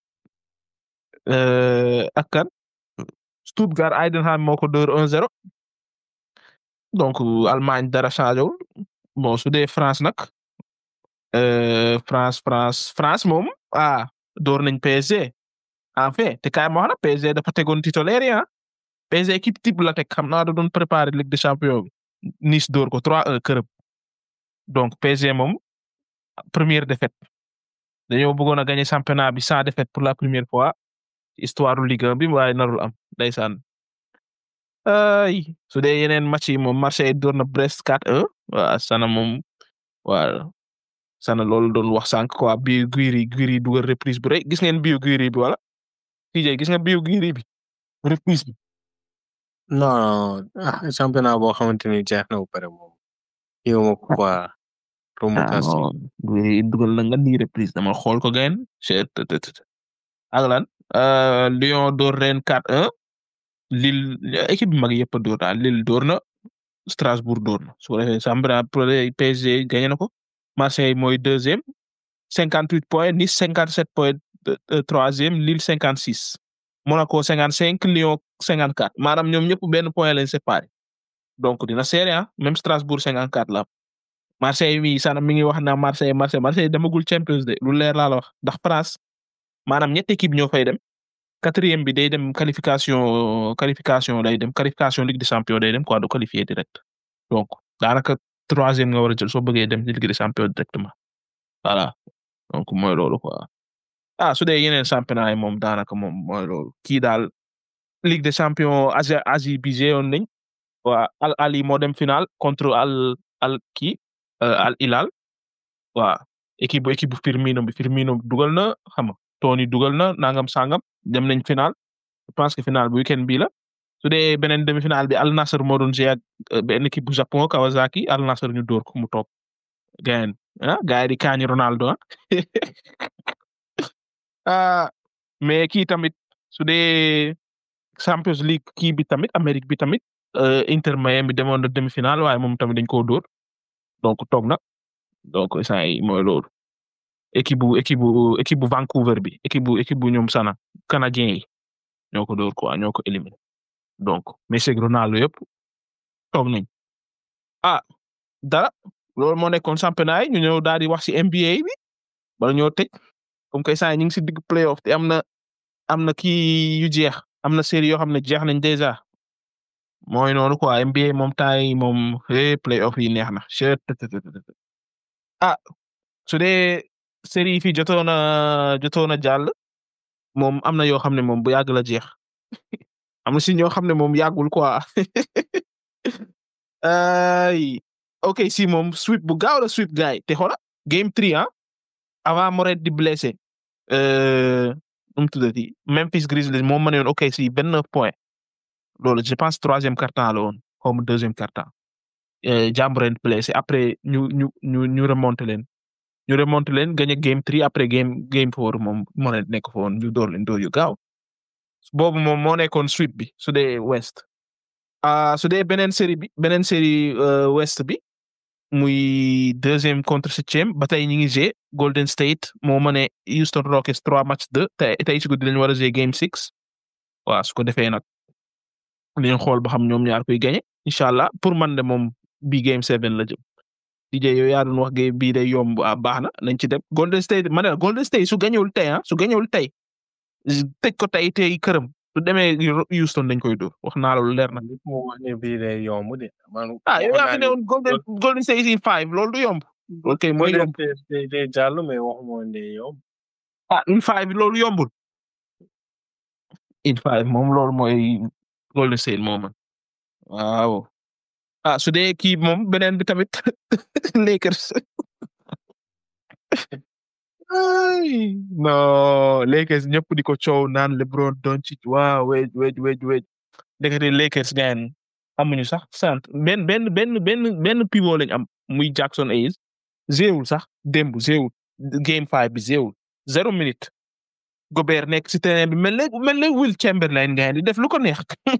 ak kan Stuttgart Heidenheim moo ko door 1-0 donc Allemagne dara changé wul bon su dee France nag France moom door nañ PSG en fait te kaay ma wax la PSG dafa tegoon titulaire yi PSG équipe type la teg xam naa da doon préparer Ligue des Champions bi Nice door ko 3-1 kërëb donc PSG moom première défaite dañoo bëggoon a gagner championnat bi sans défaite pour la première fois histoire du Ligue 1 bi waaye narul am ndeysaan su dee yeneen match yi moom Marseille door na Brest 4-1 waa sana moom waa sana loolu doon wax sànq quoi bii Guiri dugal reprise bu rëy gis ngeen bii Guiri bi wala TJ gis nga bii Guiri bi reprise bi non championnat boo xamante ni jeex na ba pare moom yow ma quoi remontation Guiri dugal na nga ni reprise dama xool ko gain ak lan Lyon door Rennes 4-1 Lille équipe bi mag yëpp a door daal Lille door na Strasbourg door na su ko defee Sambra PSG gagné na ko Marseille mooy deuxième 58 points Nice 57 points troisième Lille 56 Monaco 55 Lyon 54 maanaam ñoom ñëpp benn point lañ séparé donc dina serré même Strasbourg 54 la Marseille mi sana mi ngi wax na Marseille demagul Champions de lu leer laa la wax ndax France maanaam ñetti équipe ñoo fay dem quatrième bi day dem qualification lay dem qualification Ligue des Champions day dem quoi do qualifier direct donc daanaka troisième nga war a jël soo bëggee dem Ligue des Champions directement voilà donc mooy loolu quoi su dee yeneen championnat yi moom daanaka moom mooy loolu kii daal Ligue des Champions Asie bi jeeyoon nañ waa Al Ahly moo dem final contre Al Hilal waa équipe bu Firmino dugal na xam nga Toni dugal na nangam sangam dem nañ final je pense que final bu weekend bii la su dee beneen demi-finale bi Al Nassr moo doon jouer ak benn équipe bu Japon Kawasaki Al Nassr ñu door ko mu toog gayen gars yi di kaañi Ronaldo mais kii tamit su dee Champions League kii bi tamit Amérique bi tamit Inter Miami demoon na demi-finale waaye moom tamit dañ koo door donc toog na donc saa yi mooy loolu équipe bu Vancouver bi équipe bu ñoom sana canadien yi ñoo ko door quoi ñoo ko éliminé donc Messi ak Ronaldo yëpp toog nañ dara loolu moo nekkoon championnat yi ñu ñëw daal di wax ci NBA bi bala ñoo tëj comme que saa ñu ngi ci digg playoff te am na kii yu jeex am na série yoo xam ne jeex nañ déjà mooy noonu quoi NBA moom temps yi moom playoff yi neex na su dee série yi fi jotoon a jàll moom am na yoo xam ne moom bu yàgg la jeex am na si ñoo xam ne moom yàggul quoi ay ok si moom sweep bu gaaw la sweep gaay te xoola game 3 avant Moret di blessé nu mu tuddati Memphis Grizzlies moom ma ne woon ok si 29 points loolu je pense troisième quart-temps la woon comme deuxième quart-temps Ja Morant blessé après ñu remonté leen gagné game 3 après game 4 moom Moret nekk fa woon ñu door leen door yu gaaw boobu moom moo nekkoon sweep bi su dee West su dee beneen série West bi muy deuxième contre septième ba tey ñu ngi jouer Golden State moo mëne Houston Rockets 3-2 tey si guddi lañu war a jouer game 6 waaw su ko defee nag dañu xool ba xam ñoom ñaar koy gagné incha allah pour man de moom bii game 7 la jëm DJ yow yaa doon wax game bii day yomb baax na nañ ci dem Golden State ma ne Golden State su gañewul tey tëj ko tey këram su demee Houston dañ koy dóor wax naa la lu leer na. moo wax ne bii day yomb de. yow yaa fi ne woon Golden State in 5 loolu du yomb. ok mooy yomb day jàll mais waxuma woon day yomb. in 5 loolu yombul. in 5 moom loolu mooy Golden State moom waaw. su dee kii moom beneen bi tamit Lakers. non Lakers ñëpp di ko coow naan LeBron Doncic waaw wej ndekete Lakers gain amuñu sax sant benn pivot lañ am muy Jackson Hayes zéewul sax démb zéewul game 5 bi zéewul 0 minute Gobert nekk si terrain bi mel ne Will Chamberlain gain di def lu ko neex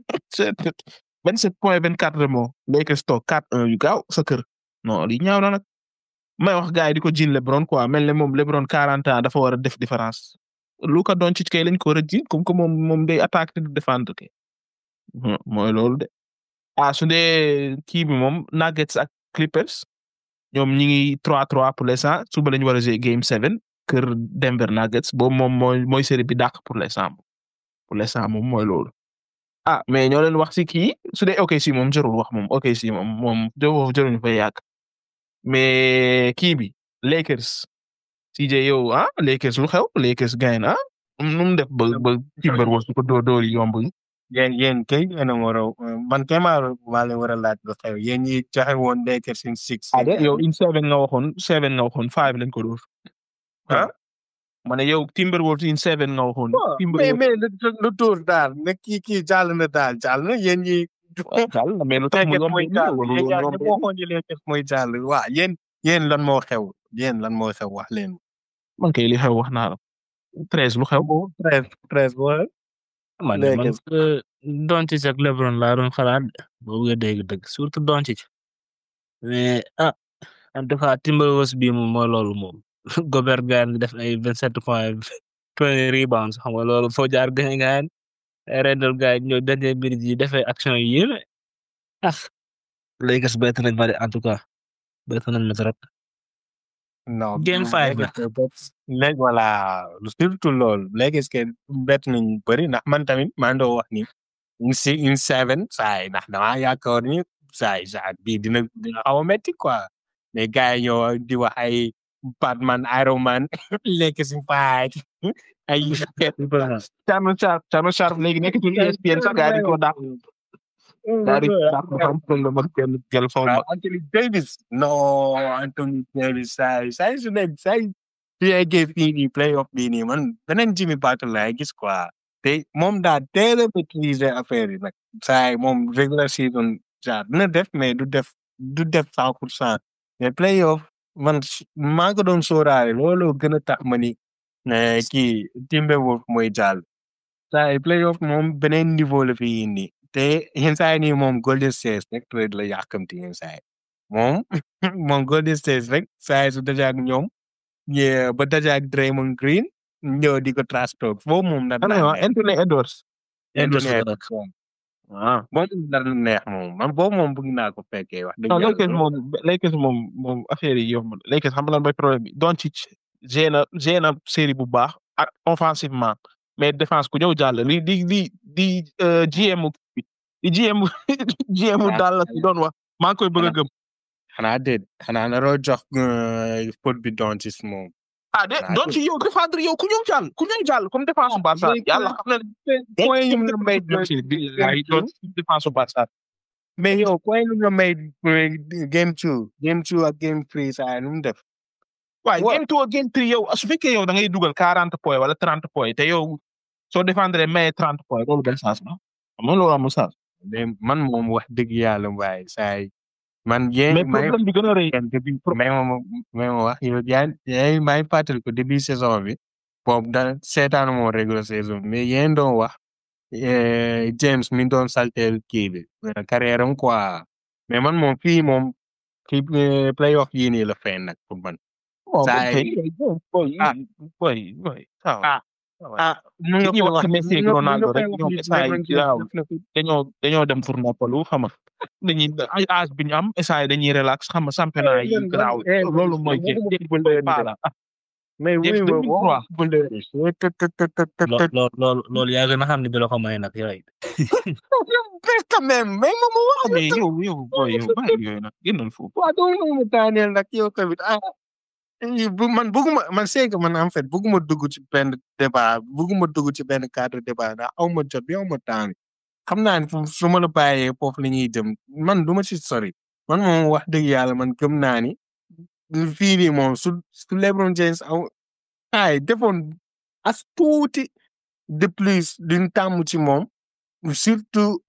27 points 24 remords Lakers toog 4-1 yu gaaw sa kër non li ñaaw na nag may wax gars yi di ko jiin LeBron quoi mel ne moom LeBron 40 ans dafa war a def différence Luka Doncic kay lañ ko war a jiin comme que moom day attaque di défendre kay mooy loolu de su dee kii bi moom Nuggets ak Clippers ñoom ñi ngi 3-3 pour l'instant suba lañu war a jouer game 7 kër Denver Nuggets boobu moom mooy série bi dàq pour l'instant moom mooy loolu mais ñoo leen wax si kii su dee OKC moom jarul wax moom OKC moom jaruñu fay yàgg mais kii bi Lakers CJ yow Lakers lu xew Lakers gain nu mu def ba Timberwolves ko dóor yomb yi yéen kay yéen a war a man kay maa leen war a laaj lu xew yéen ñi joxe woon Lakers in 6. yow in 7 nga waxoon 5 lañ ko dóor ma ne yow Timberwolves in 7 nga waxoon. mais lu dóor daal ne kii jàll na yéen ñi. jàll na mais lu tax mu yomb mooy jàll waaw yéen lan moo xew wax leen. man kay li xew wax naa la 13 lu xew. 13 boo man Doncic ak LeBron laa doon xalaat boobu nga dégg dëgg surtout Doncic mais en tout cas Timberwolves bi moom mooy loolu moom Gobert gaan def ay 27 points 20 rebounds xam nga loolu foo jaar gën gaan Randle gaay ñoo dernier minute yi defee action yi yéeme Lakers bett nañ ma de en tout cas bett nañ ma trop. non game 5 la léegi voilà surtout loolu léegi est-ce que bett nañ bëri ndax man tamit maa ndoo wax ni in 7 saay ndax damaa yaakaar ni saay bii dina xaw a metti quoi mais gars yi ñoo di wax ay Batman Iron Man Lakers in 5 ay Chano Sharp léegi nekkatul ESPN sax gars yi di ko dàq Anthony Davis non Anthony Davis saay su nekk saay fii playoff bii nii man beneen Jimmy Butler laay gis quoi te moom daa teel a maîtriser affaire yi nag saay moom regular season genre dina def mais du def 100% mais playoff man maa ko doon sóoraale loolu gën a tax ma ni kii Timberwolves mooy jàll saay playoff moom beneen niveau la fi indi te yenn saa yi nii moom Golden State rek trade la yàkkamti yenn saa yi moom Golden State rek saa yi su dajee ak ñoom ba dajee ak Draymond Green ñëw di ko trash talk foofu moom na Anthony Edwards moom dara neex moom man boobu moom bëgg naa ko fekkee wax Lakers moom affaire yi yomb Lakers xam nga lan mooy problème bi Doncic géna série bu baax ak offensivement mais défense ku ñëw jàll di GM daal la doon wax maa ngi koy bëgg a gëm xanaa naroo jox faute bi Doncic moom ah de doon ci yow défendre yow ku ñëw jàll comme défense su Barça yàlla xam na ne point yi mu la may doon défense su Barça mais yow point yi mu la may game 2 ak game 3 saa nu mu def. waaye game 2 ak game 3 yow su fekkee yow da ngay dugal 40 points wala 30 points te yow soo défendre maye 30 points loolu benn sens la xam nga loolu amul sens. mais man moom wax dëgg yàlla waaye saa yi man mais problème bi gën a rëy mais ma wax yow yaa maa ngi fàttali ko début saison bi boobu da seetaanu moo regular saison mais yéen doon wax James mi doon salteel kii bi carrière am quoi mais man moom fii playoff yii nii la fay nag pour man. mu nga ko wax Messi ak Ronaldo rek ñoom dañoo dem pour noppalu xam nga dañuy ay âge bi ñu am essai dañuy relax xam nga championnat yi garaaw loolu mooy mais loolu yaa gën a xam ne bi la ko may nag yooyu. quand même mais moom wax mais yow bàyyi yooyu nag génnal foofu. waaw doo mu daaneel nag yow tamit man c'est que man en fait bëgguma dugg ci benn débat bëgguma dugg ci benn cadre débat ndax aw ma jot bi aw ma temps bi xam naa ne su ma la bàyyee foofu la ñuy jëm man du ma ci sori man moom wax dëgg yàlla man gëm naa ni fii nii moom su LeBron James defoon as tuuti de plus duñ tàmm ci moom surtout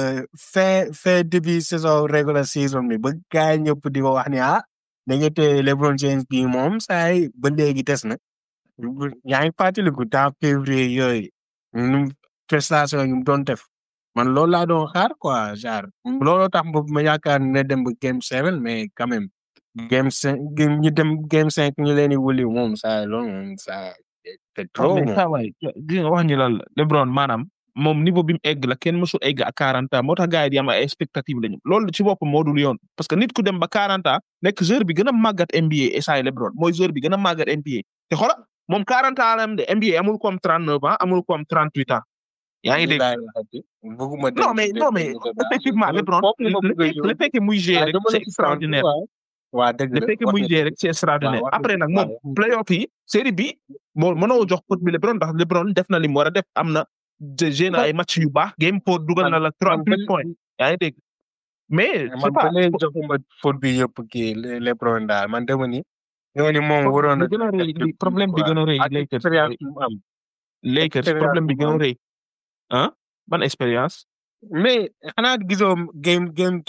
fin début saison regular season bi ba gars yi ñëpp di ko wax ni da nga tey LeBron James bi moom saa yi ba léegi des na yaa ngi fàttaliku dans février yooyu nu prestation yu mu doon def man loolu laa doon xaar quoi genre looloo tax ma yaakaar ne dem ba game 7 mais quand même game 5 ñu dem game 5 ñu leen di wuli moom saa loolu moom saa c'est trop mais saa waay di nga wax ñu la LeBron maanaam moom niveau bi mu egg la kenn mësul egg ak 40 ans moo tax gars yi di am ay expectative lañu loolu ci boppam moo dul yoon parce que nit ku dem ba 40 ans nekk joueur bi gën a màggat NBA essai LeBron mooy joueur bi gën a màggat NBA te xoolal moom 40 ans la am de NBA amul comme 39 ans amul comme 38 ans yaa ngi dégg. non mais effectivement LeBron le fait que muy gérer rek c'est extraordinaire. waa dëgg la le fait que muy gérer rek c'est extraordinaire après nag moom playoff yi série bi moo mënoo jox pot bi LeBron ndax LeBron def na li mu war a def am na. génn ay match yu baax game pour dugal na la 38 points yaa ngi dégg mais c'est pas man joxuma faute bi yëpp kii LeBron daal man dama ni moom waroon na problème bi gën a rëy Lakers problème bi gën a rëy ban expérience mais xanaa gisoo game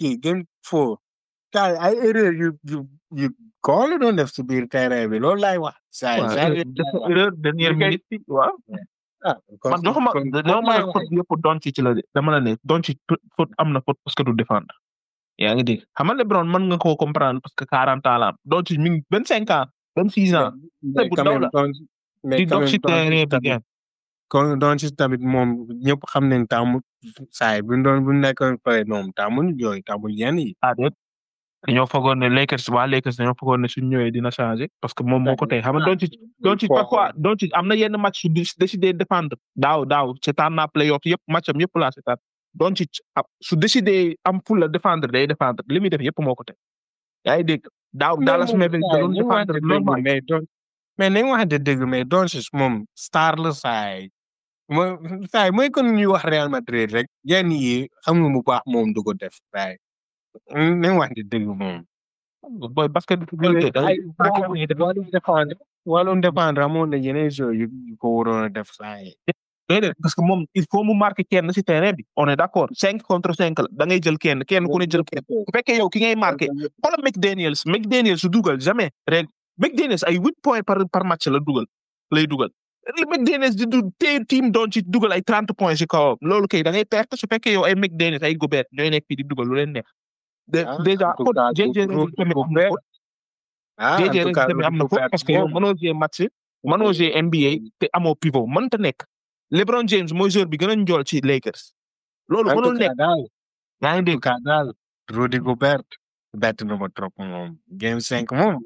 4 ay erreur yu ko la doon def ci biir terrain bi loolu laay wax erreur dernière minute waaw man doxuma dama ne faute bi yëpp Doncic la de dama la ne Doncic faute am na faute parce que du défendre yaa ngi dégg xam nga LeBron mën nga koo comprendre parce que 40 ans la am Doncic mi ngi 25 ans 26 ans te bu ndaw la di dox ci terrain bi ngeen kon Doncic tamit moom ñëpp xam nañ tàmmul saay bu nekkoon pare moom tàmmul yenn yi dañoo fogoon ne Lakers dañoo fogoon ne suñ ñëwee dina changer parce que moom moo ko tey xam nga Doncic parfois Doncic am na yenn match su décidé défendre daaw seetaan naa playoff yëpp match am yëpp laa seetaan Doncic su décidé am pour la défendre day défendre li muy def yëpp moo ko tey yaa ngi dégg daaw Dallas Mavericks da doon défendre mais nañ waxante dëgg mais Doncic moom star la saay mooy kon ñuy wax Real Madrid rek yenn yi xam nga mu baax moom du ko def saay nañ wax dëgg moom. boy basket wàllum défendre amoon na yeneen jeux yu ko waroon a def saa yi. parce que moom il faut mu marquer kenn ci terrain bi on est d'accord 5 contre 5 la da ngay jël kenn ku ne jël kenn bu fekkee yow ki ngay marqué xoolal McDaniels su dugal jamais rek McDaniels ay 8 points par match lay dugal. McDaniels di team doon ci dugal ay 30 points ci kawam loolu kay da ngay perte su fekkee yow ay McDaniels ay Gobert ñooy nekk fii di dugal lu leen neex. déjà JJ tamit am na foofu parce que yow mënoo jouer match mënoo jouer NBA te amoo pivot mënta nekk LeBron James mooy joueur bi gën a njool ci Lakers loolu mënul nekk yaa ngi dégg daal Rudy Gobert bett na ma trop moom game 5 moom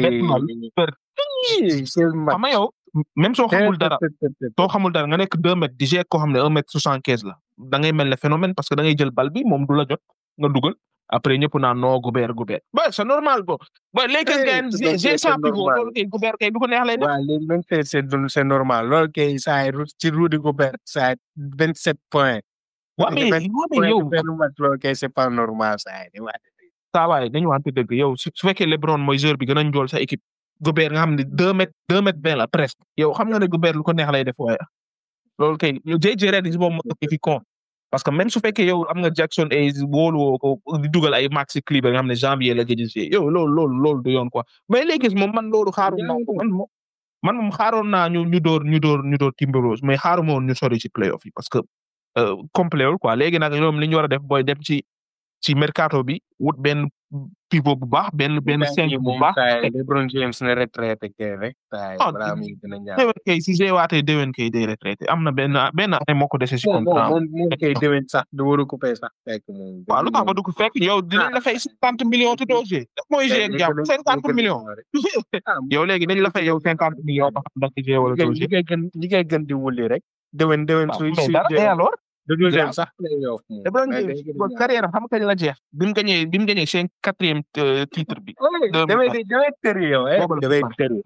xam nga yow même soo xamul dara nga nekk 2 mètres di jouer koo xam ne 1 mètre 75 la da ngay mel ne phénomène parce que da ngay jël bal bi moom du la jot nga dugal après ñëpp naan non Gobert ba c'est normal bo ba Lakers gagne j'ai 100 pivots loolu kay Gobert kay du ko neex lay def waaw léegi même c'est normal loolu kay saa yi ci Rudy Gobert saa 27 points. waaw mais yow benn match loolu kay c'est pas normal saa yi saa waay dañu wante dëgg yow su fekkee LeBron mooy joueur bi gën a njool sa équipe Gobert nga xam ne 2 mètres 20 la presque yow xam nga ne Gobert lu ko neex lay def waaye loolu kay JJ Redick boobu moo fi con parce que même su fekkee yow am nga Jackson Hayes wóoluwoo ko di dugal ay max Kleber nga xam ne janvier la gëj a jouer yow loolu du yoon quoi mais léegi moom man loolu xaaroon naa ko man moom xaaroon naa ñu door Timberwolves mais xaaruma woon ñu sori ci playoff yi parce que complet wul quoi léegi nag ñoom li ñu war a def booy dem ci mercato bi wut benn pivot bu baax benn 5 bu baax. LeBron James ne retraité kay rek. balaa muy gën a ñaaw. déwén kay si waatee déwén kay day retraité am na benn année moo ko dese si contrat. moom kay déwén sax du waru ko fay sax fekk moom. waaw lu tax ba du ko fekk yow dinañ la fay 50 millions te doo jee. mooy jee ak jàpp 50 millions. yow léegi dañ la fay yow 50 millions ba xam da nga jee wala doo jee. ñi koy gën di wulli rek. déwén suy alors. dëgg la sax playoff moom. LeBron James carrière xam nga kañ la jeex bi mu gagné seen 4e titre bi. damay tëri yow damay tëri.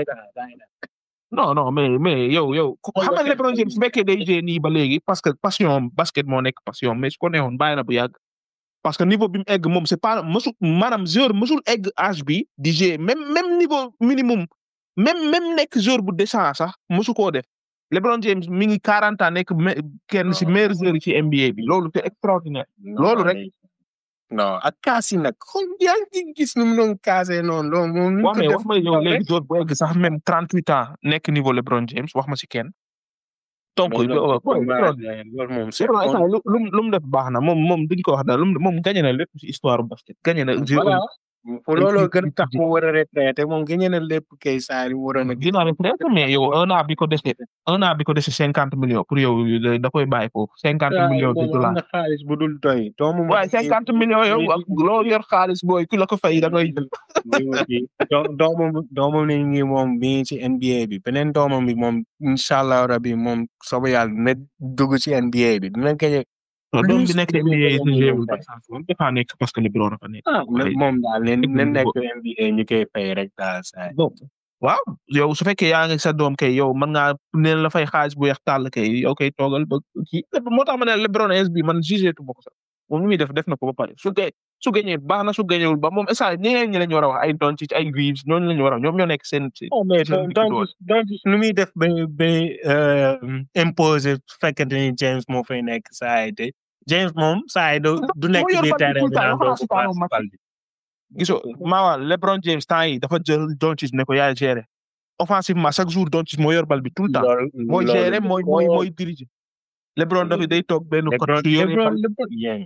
non mais yow xam nga LeBron James su fekkee day jee nii ba léegi parce que passion basket moo nekk passion mais su ko neexoon bàyyi na bu yàgg. parce que niveau bi mu egg moom c'est pas maanaam joueur mësul egg âge bi di jee même niveau minimum même nekk joueur bu décent sax mësu koo def. LeBron James mi ngi 40 ans nekk kenn ci meilleur joueur ci NBA bi loolu c'est extraordinaire. loolu rek. non ak kaas yi nag xool yaa ngi gis nu mu doon kaasee noonu loolu moom. wax ma yow léegi joueur bu egg sax même 38 ans nekk niveau LeBron James wax ma ci kenn. donc loolu moom c'est lu mu def baax na moom duñ ko wax daal moom gagné na lépp ci histoire basket gagné na. looloo gën tax mu war a retraité moom gagné na lépp kay saa yi waroon a. dina retraité mais yow un an bi ko dese 50 millions pour yow da koy bàyyi foofu 50 millions de dollars. na xaalis bu dul doy. waaye 50 millions yow ak loo yor xaalis booy ku la ko fay da ngay jël. doomam ni ngi moom bi ci NBA bi beneen doomam bi moom incha allah rabi moom soobu yàlla dina dugg ci NBA bi dina gagné. doom bi nekk NBA dafa nekk parce que LeBron dafa nekk. moom daal leen nekk NBA ñu koy fay rek daal saa. waaw yow su fekkee yaa ngi sa doom kay yow mën ngaa ne la fay xaalis bu weex tàll kay yow kay toogal ba kii moo tax ma ne LeBron bi man jugé tu bokk sax moom mi def na ko ba pare su gagné baax na su gagnéwul ba moom instant ñeneen ñi lañu war a wax ay Doncic ay Reeves ñooñu lañu war a wax ñoom ñoo nekk seen. mais Doncic nu muy def ba imposer su fekkente ni James moo fay nekk saa yi te James moom saa yi du nekk ci terrain bi naan doo si gisoo maa LeBron James temps yi dafa jël Doncic ne ko yaay gérer offensivement chaque jour Doncic moo yor bal bi tout le temps mooy gérer mooy diriger LeBron dafa day toog benn côté su yoree bal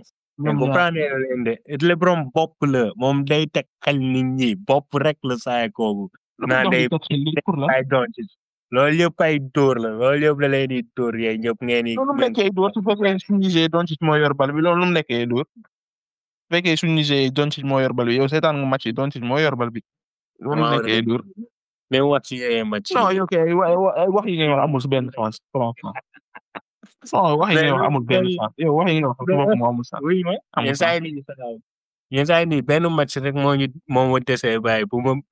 LeBron bopp la moom day teg xel nit ñi bopp rek la saa kooku naa day ay Doncic loolu yëpp ay dóor la loolu yëpp la lay di dóor yee ñëpp ngeen di. loolu mu nekkee dóor su fekkee suñu gisee Doncic moo yor bal bi loolu nu mu nekkee dóor su fekkee suñu gisee Doncic moo yor bal bi yow seetaan nga match yi Doncic moo yor bal bi. loolu mu nekkee dóor. mais wax ci match yi. non yow kay wax yi nga wax amul benn sens franchement. non wax yi nga wax amul benn sens yow wax yi nga wax amul sens. yenn saa yi nii benn match rek moo ma desee bàyyi bu ma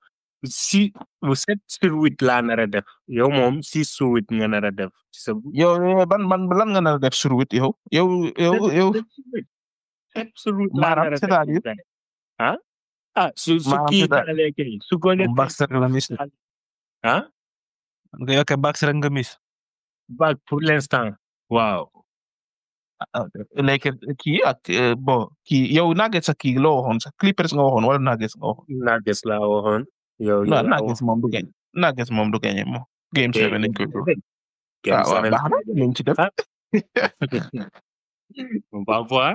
7/8 laa nar a def yow moom 6/8 nga nar a def. yow ban lan nga nar a def sur 8 yow. 7/8 maanaam c'est-à-dire su kii dalee kay su ko nekk Bucks rek la miss. nga yokkee Bucks rek nga miss. Bucks pour l'instant waaw. léegi kii ak bon kii yow Nuggets ak kii loo waxoon sax Clippers nga waxoon wala Nuggets nga waxoon. Nuggets laa waxoon. yow non Nuggets moom du gagné Nuggets moom du gagné moom. Game 7 nañ koy dóor. waaw baax na ñu ci def. on va voir.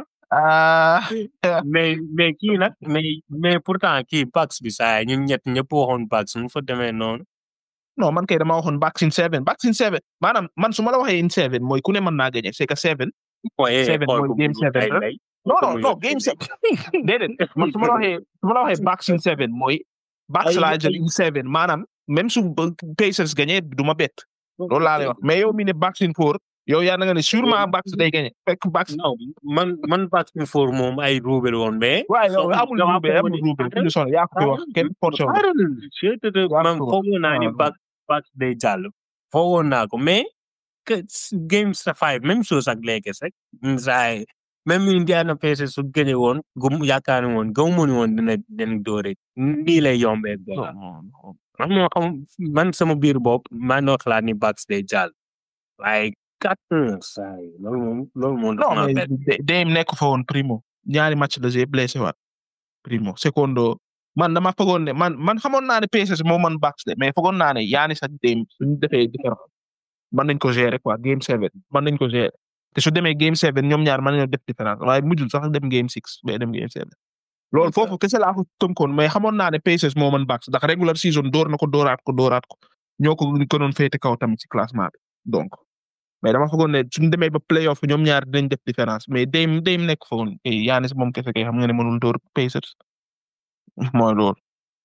mais kii nag mais pourtant kii Bucks bi saa ñun ñëpp waxoon Bucks mu fa demee noonu. non man kay dama waxoon Bucks in 7 maanaam man su ma la waxee in 7 mooy ku ne mën naa gagné c'est que 7. 7 mooy game 7 la. non game 7 déedéet man su ma la waxee Bucks in 7 mooy. Bucks laa jël in 7 maanaam même su Pacers gagné du ma bett. loolu laa lay wax mais yow mi ne Bucks in 4 yow yaa nga ne sûrement Bucks day gagné fekk Bucks. non man Bucks in four moom ay ruube la woon mais. waaye yow amul ruube fi ñu sonn yaa ko fi wax kenn forcé wu. man foogoon naa ni Bucks day jàll. foogoon naa ko mais que game 5 même chose ak Lakers rek. saa même Indiana Pacers su gagné woon yaakaar ni woon gaw mu ni woon dina doore nii lay yombee. man moo xam man sama biir bopp maa noo xalaat ni Bucks day jàll waaye 4 saa yi loolu moom non mais Dame nekk fa woon primo ñaari match la blessé waat primo secondo man dama foogoon ne man xamoon naa ne Pacers moo man Bucks de mais foogoon naa ne Giannis ak Dame suñu defee différence mën nañ ko gérer quoi game 7 mën nañ ko gérer te su demee game 7 ñoom ñaar mën nañoo def différence waaye mujjul sax dem game 6 ba dem game 7 loolu foofu kese laa ko tënkoon mais xamoon naa ne Pacers moo man Bucks ndax regular season door na ko dooraat ko ñoo ko doon féete kaw tamit ci classement bi donc mais dama foogoon ne suñu demee ba playoff ñoom ñaar dinañ def différence mais Dame nekk fa woon Giannis moom kese kay xam nga ne mënul door Pacers mooy loolu.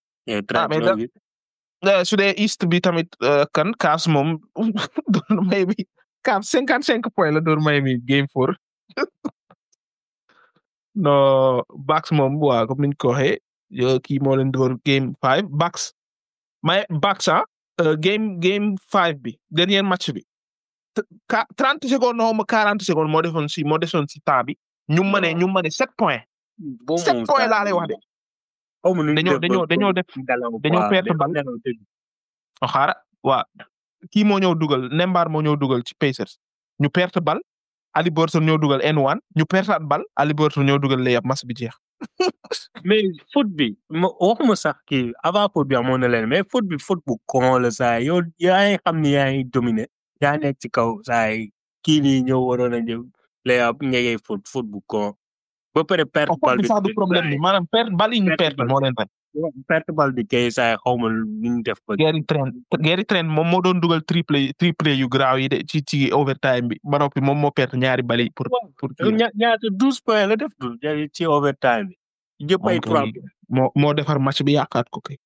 su dee East bi tamit kan Cavs moom doon may bi Cavs 55 points la door may mi game 4 no Bucks moom waa comme niñ ko waxee kii moo leen door game 5 Bucks game 5 bi dernier match bi 30 secondes xaw ma 40 secondes moo desoon si temps bi ñu mëne 7 points. 7 points laa lay wax de. dañoo perte bal xaara waa kii moo ñëw dugal Nembar moo ñëw dugal ci Pacers ñu perte bal Ali Burton ñëw dugal N1 ñu pertaat bal Ali Burton ñëw dugal layup match bi jeex. mais foot bi waxuma sax kii avant foot bi amoon na leen mais foot bu con la saa yow yaa ngi xam ni yaa ngi dominé yaa nekk ci kaw saa kii nii ñëw waroon a ñëw layup ñegee foot bu con. ba pare perte bal bi sax du problème bi maanaam perte bal yi ñu perte moo leen rek. perte bal bi kay saa xaw ma lu ñu def ba. Gary Trent moom moo doon dugal triple yu graaw yi de ci overtime bi ba noppi moom moo perte ñaari bal yi pour ñaata 12 points la def ci overtime bi. ñëpp ay 3 moo defar match bi yàqaat ko kay.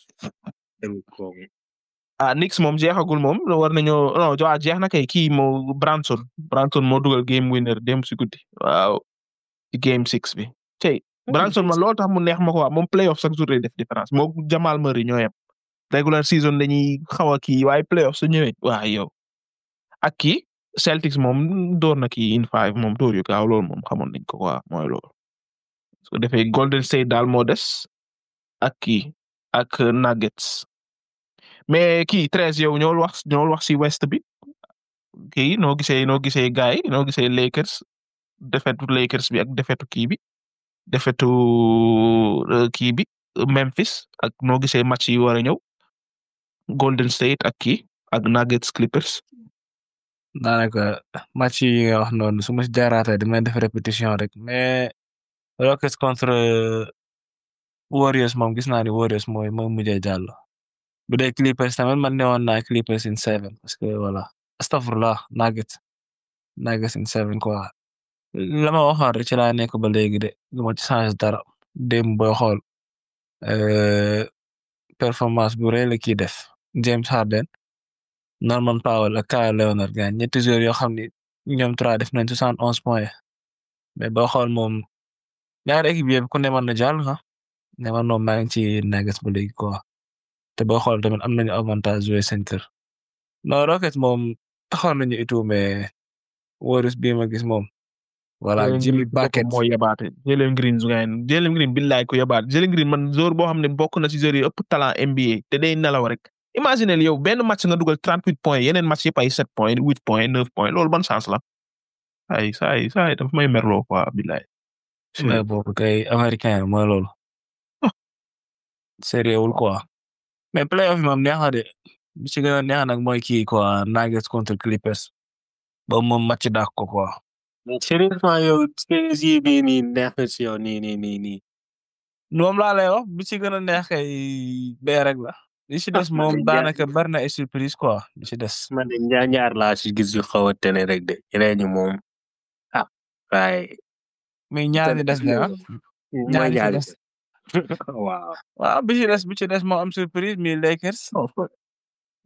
Knicks moom jeexagul moom war nañoo non jeex na kay kii moo Branson moo dugal game winner dem si guddi waaw. ci game 6 bi tey Branson man loolu tax mu neex ma ko waa moom playoff chaque jour day def différence moo Jamal Murray ñoo yem regular season dañuy xaw a kii waaye playoff su ñëwee waa yow ak kii Celtics moom door na kii in 5 moom door yu gaaw loolu moom xamoon nañ ko waa mooy loolu su ko defee Golden State daal moo des ak kii ak Nuggets mais kii 13 yow ñoo wax si West bi kii noo gisee gaay noo gisee Lakers defetu Lakers bi ak defetu kii bi defetu kii bi Memphis ak noo gisee match yi war a ñëw Golden State ak kii ak Nuggets Clippers. daanaka match yi nga wax noonu su ma si jaaraatee damay def répétition rek mais Rockets contre Warriors moom gis naa ni Warriors mooy mujjee jàll bu dee Clippers tamit man newoon naa Clippers in 7 parce que voilà astafurlah Nuggets in 7 quoi. la ma waxoon rek ci laa nekk ba léegi de lu ma ci changé dara démb booy xool performance bu rëy la kii def James Harden Norman Powell ak Kawhi Leonard gaañ ñetti joueurs yoo xam ni ñoom 3 def nañ 71 points mais boo xool moom ñaari équipe yëpp ku ne mën na jàll ne man moom maa ngi ci Nuggets ba léegi quoi te boo xool tamit am nañu avantage jouer seen kër non Rockets moom taxaw nañu itu mais Warriors bii ma gis moom. voilà Jimmy Bucket moo yabaate Jalen Green billaay ko yabaate Jalen Green man joueur boo xam ne bokk na ci joueurs yi ëpp talent NBA te day nelaw rek imaginez yow benn match nga dugal 38 points yeneen match yëpp ay 7 points 8 points 9 points loolu ban chance la ay saa dafa may merloo quoi billaay. mais boobu kay américain mooy loolu. sérieux wul quoi mais playoff moom neex na de bi ci gën a neex nag mooy kii quoi Nuggets contre Clippers ba moom match dàq ko quoi. sérieusement yow séries yi bii nii neex na si yow nii. moom laa lay wax bi ci gën a neex kay bee rek la. li ci des moom daanaka bari na ay surprise quoi li ci des. man de ñaar laa si gis yu xaw a tene rek de yeneen ñi moom waaye. mais ñaar ñi des na ñaar ñi des. waaw. waaw bi ci des moo am surprise mi Lakers.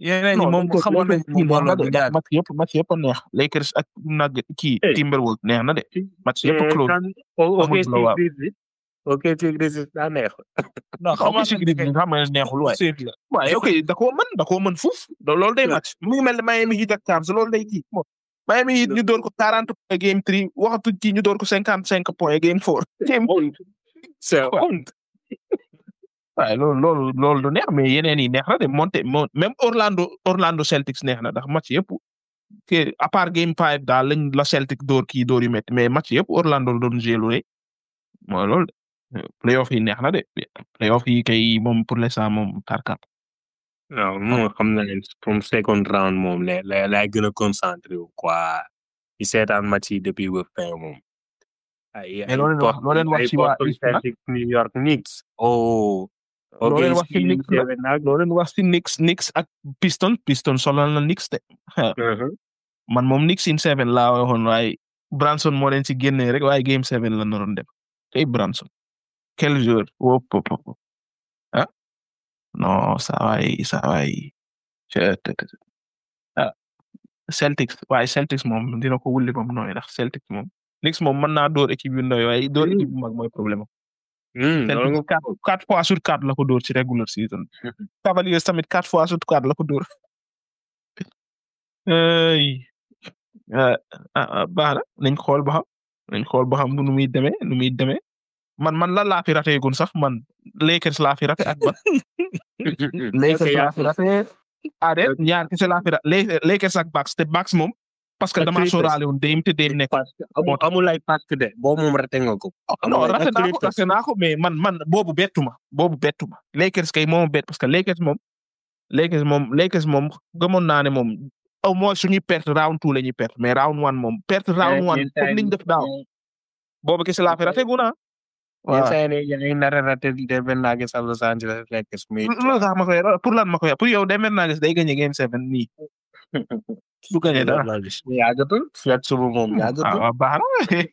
yeneen ñi non moom Lakers xamoon nañ kii moom neex na loolu de du ndax jaar. match yëpp a neex Lakers ak Nuggets kii Eh. Timberwolves neex na de match yëpp close amul OKC blowout. Grizzlies OKC Grizzlies daa neex. non non xamoon kii si nañ gris ne bi nga xam ne neexul waaye. suite la. waaye ok da koo mën fuuf loolu day match mu ngi mel ne Miami Heat ak Cavs loolu day kii bon Miami Heat ñu door ko 40 points game 3 waxatu kii ñu door ko 55 points game 4 game C'est quoi. honte. waaye loolu du neex mais yeneen yi neex na de même Orlando Celtics neex na ndax match yëpp que à part game 5 daal lañ la Celtic door kii door yu métti mais match yëpp Orlando doon joué lu rëy mooy loolu de playoff yi neex na de playoff yi kay moom pour l'instant moom tarkat. non moom xam na leen from second round moom lay gën a concentré wu quoi di seetaan match yi depuis ba fin moom. mais loo leen wax ci waa East nag New York Knicks. oh. loo leen wax ci Knicks nag loo leen wax ci Knicks ak Piston solal na Knicks de. man moom Knicks in 7 laa waxoon waaye Branson moo leen ci génnee rek waaye game 7 la naroon dem tey Branson. quel joueur wop ah non saa waay Celtics moom dina ko wulli moom nooy ndax Celtics moom Knicks moom mën naa door équipe yu ndaw waaye door équipe bu mag mooy problème Celtics 4 fois sur 4 la ko door ci regular season Cavaliers tamit 4 fois sur 4 la ko door baax na nañ xool ba xam nu muy demee man lan laa fi raté gun sax man Lakers laa fi raté ak ban Lakers laa fi raté adet ñaar kese laa fi raté Lakers ak Bucks te Bucks moom parce que dama sóoraale woon Dame te Dame nekk amul ay pàcc de boobu moom raté nga ko non raté naa ko mais man boobu bettuma Lakers kay moom bett parce que Lakers moom gëmoon naa ne moom au moins suñuy perte round 2 la ñuy perte mais round 1 moom perte round 1 comme niñ def daaw boobu kese laa fi raté gu naa waaw yaa nar a raté Denver Nuggets ak Los Angeles Lakers loolu sax ma koy pour lan ma koy pour yow Denver Nuggets day gagné game 7 nii du gagné dara yàggatul fiat suba moom yàggatul baax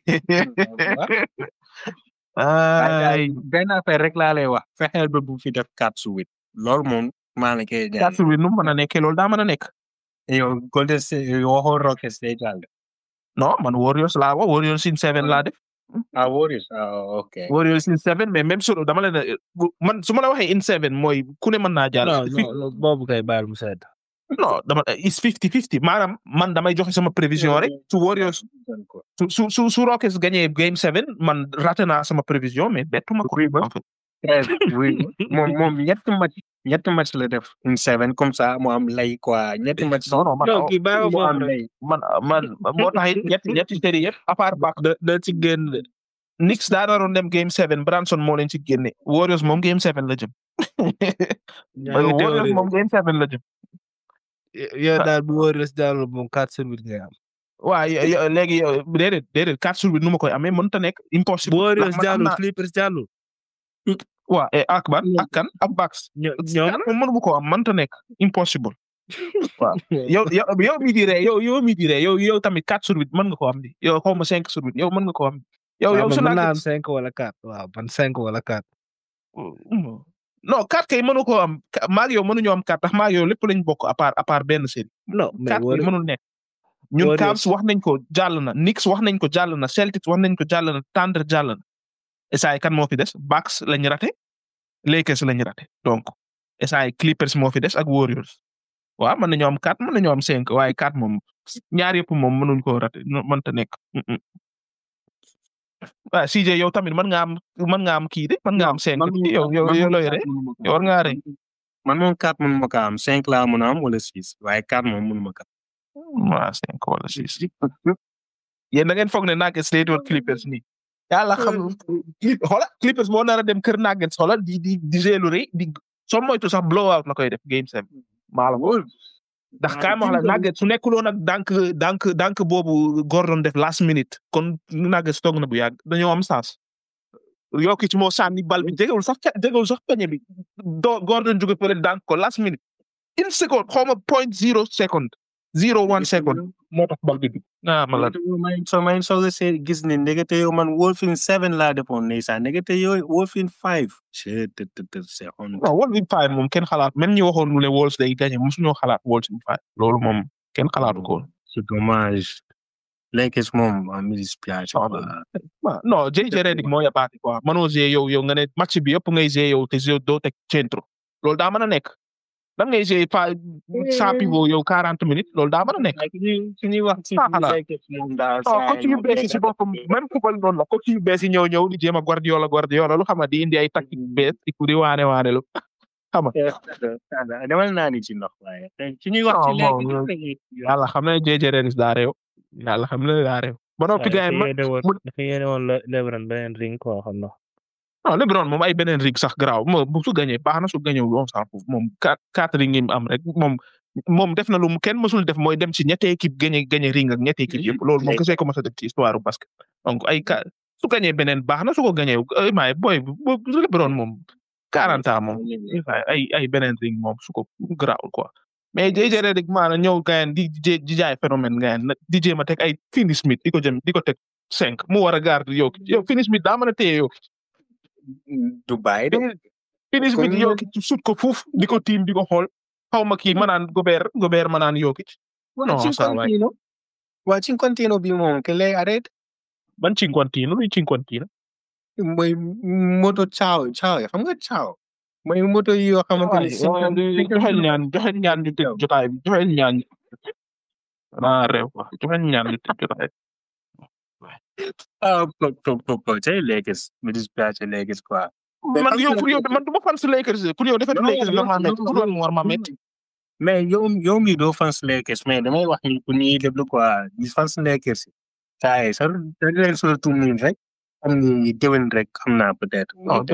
na benn affaire rek laa lay wax fexeel ba bu fi def 4-8 loolu moom maa la koy ñaan 4-8 nu mu mën a nekkee loolu daa mën a nekk yow Golden State waxoo Rockets day jàll non man Warriors laa wax Warriors in 7 laa def Warriors ok Warriors in 7 mais même sur dama leen man su ma la waxee in 7 mooy ku ne mën naa jàll non boobu kay bàyyil mu sedd. non dama is 50-50 maanaam man damay joxe sama prévision rek su Warriors su Rockets gagné game 7 man raté naa sama prévision mais bettuma ko en fait. moom ñetti match la def une 7 comme ça mu am lay quoi ñetti match. non kii bàyyi ko am lay man moo tax it ñetti série yëpp à part Bucks da ci génn de. Knicks daa naroon dem game 7 Branson moo leen ci génne Warriors moom game 7 la jëm. Warriors moom game 7 la jëm. yow daal bu Warriors daal moom 4-8 ngay am. waaw léegi déedéet 4-8 nu ma koy amee mënut a nekk impossible. bu Warriors jàllul Clippers jàllul. waaw ak ban ak kan ak Bucks. ñoom moom mënu ma ko am mënut a nekk impossible. waaw yow mi di ree yow tamit 4-8 mën nga ko am di yow xaw ma 5-8 yow mën nga ko am. yow su mën naa am 5 wala 4 waaw man 5 wala 4. non 4 kay mënu ko am maa ngi yow mënuñoo am 4 ndax maa ngi yow lépp lañ bokk à part benn série. non mais 4 kay mënul nekk. ñun Cavs wax nañ ko jàll na Knicks wax nañ ko jàll na Celtics wax nañ ko jàll na Thunder jàll na. esaay kan moo fi des Bucks lañ raté Lakers lañ raté donc esaay Clippers moo fi des ak Warriors. waaw mën nañoo am 4 mën nañoo am 5 waaye 4 moom ñaar yëpp moom mënuñ koo raté mënta nekk. waaw CJ yow tamit mën nga am kii de mën nga am 5 yow looy ree yow war ngaa ree. man moom 4 mënuma ko am 5 laa mën a am wala 6 waaye 4 moom mënuma ko am. waaw 5 wala 6. yéen da ngeen foog ne Nuggets lay doon Clippers nii. yàlla xam Clippers moo nar a dem kër Nuggets xoolal di géelu rëy di soo moytu sax blowout la koy def game 7. maa la ko ndax kaay ma wax la Nuggets su nekkuloon ak dank boobu Gordon def last minute kon Nuggets toog na bu yàgg dañoo am sens. Jokic moo sànni bal bi jegewul sax peñe bi Gordon jóge fële dank ko last minute. une seconde xaw ma 0.0 seconde 0.1 second moo tax bal bi dugg. Ah malade. may soog a seet gis ne ndekete yow man Wolfin 7 laa defoon ndeysaan ndekete yow Wolfin 5. c'est honte. non Wolves 5 moom kenn xalaat même ñi waxoon mu ne Wolves day gagné mosuñoo xalaat Wolves 5 loolu moom kenn xalaatu ko. C'est dommage. Lakers moom am inspiration. non JJ Redick moo yabaati quoi mënoo jouer yow nga ne match bi yëpp ngay jouer yow te doo teg centre loolu daa mën a nekk. da ngay jouer pas sans pivot yow 40 minutes loolu daa mën a nekk. suñuy wax ci Lakers moom daal. coach yu bees yi si boppam même football noonu la coach yu bees yi ñëw di jéem a Guardiola lu xam di indi ay tactique bees di waane lu xam nga. demal naa ni ci ndox waaye. suñuy wax ci Lakers yàlla xam na JJ Redick daa réew. yàlla xam na daa réew. ba noppi gars yi dafa yéene woon LeBron beneen ring quoi xam na. non LeBron moom ay beneen ring sax garaaw moom su gagné baax na su gagné wu moom 4 ring yi am rek moom def na lu mu kenn mësul def mooy dem ci ñetti équipe gagné ring ak ñetti équipe yëpp loolu moom kese ko mës a def ci histoire du basket donc su gagné beneen baax na su ko gagné maay boy LeBron moom 40 ans moom ay beneen ring moom su ko garaawul quoi mais JJ Redick maanaam ñëw gayen di jaay phénomène gayen di jéem a teg ay Finney Smith di ko teg 5 mu war a garder yow Finney Smith daa mën a téye yow Dubai de. Finney Smith Jokic sut ko fuuf di ko tiim di ko xool xaw ma kii ma naan Gobert ma naan Jokic. non ça va waa Cinquantino bi moom que lay arrêté. ban Cinquantino luy Cinquantino. mooy moto Ciao xam nga Ciao. mooy moto yi yoo xamante ne. joxe ñaan ñu tëj jotaay bi joxe ñaan. naa réew quoi joxe ñaan ñu tëj jotaay bi. c'est Lakers mi dispace Lakers quoi. man du ma fan si Lakers pour yow defet Lakers la ma metti pour loolu mu war ma metti. mais yow mi doo fan si Lakers mais damay wax ni pour ñuy déglu quoi di fan si Lakers yi. saa yi sax dañ leen surtout nii rek. am ni déwén rek xam naa peut-être.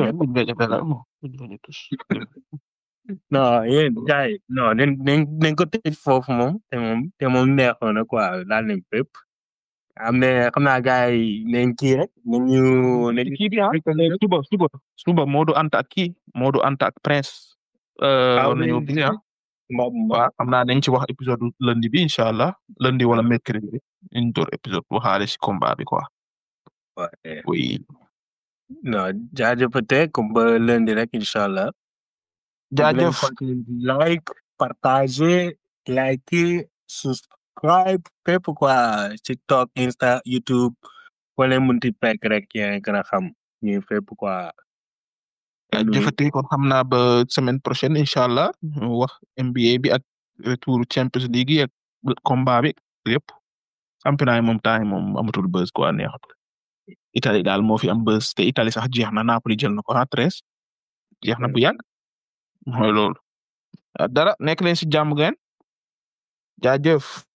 non yéen gars yi non dañ ko tëj foofu moom te moom neexoon na quoi laal nañ fépp. am na xam naa gars yi nañ kii rek nañu kii bi suba Modou Anta ak Prince. nañu bi waaw xam naa dañ ci wax épisode lundi bi incha allah lundi wala mercredi bi ñu door épisode waxaale si combat bi quoi. oui. non jaajëfate comme ba lundi rek incha allah. jaajëf like partager liker subscribe fépp quoi TikTok Insta YouTube wala munti fekk rek yaa gën a xam ñu fépp quoi. jaajëfate kon xam naa ba semaine prochaine incha allah ñu wax NBA bi ak retour Champions League yi ak combat bi yëpp championnat yi moom temps yi moom amatul buzz quoi neexatul. Italie daal moo fi am buzz te Italie sax jeex na Napoli jël na ko 13 jeex na bu yàgg mooy loolu dara nekk leen si jàmm ngeen jaajëf.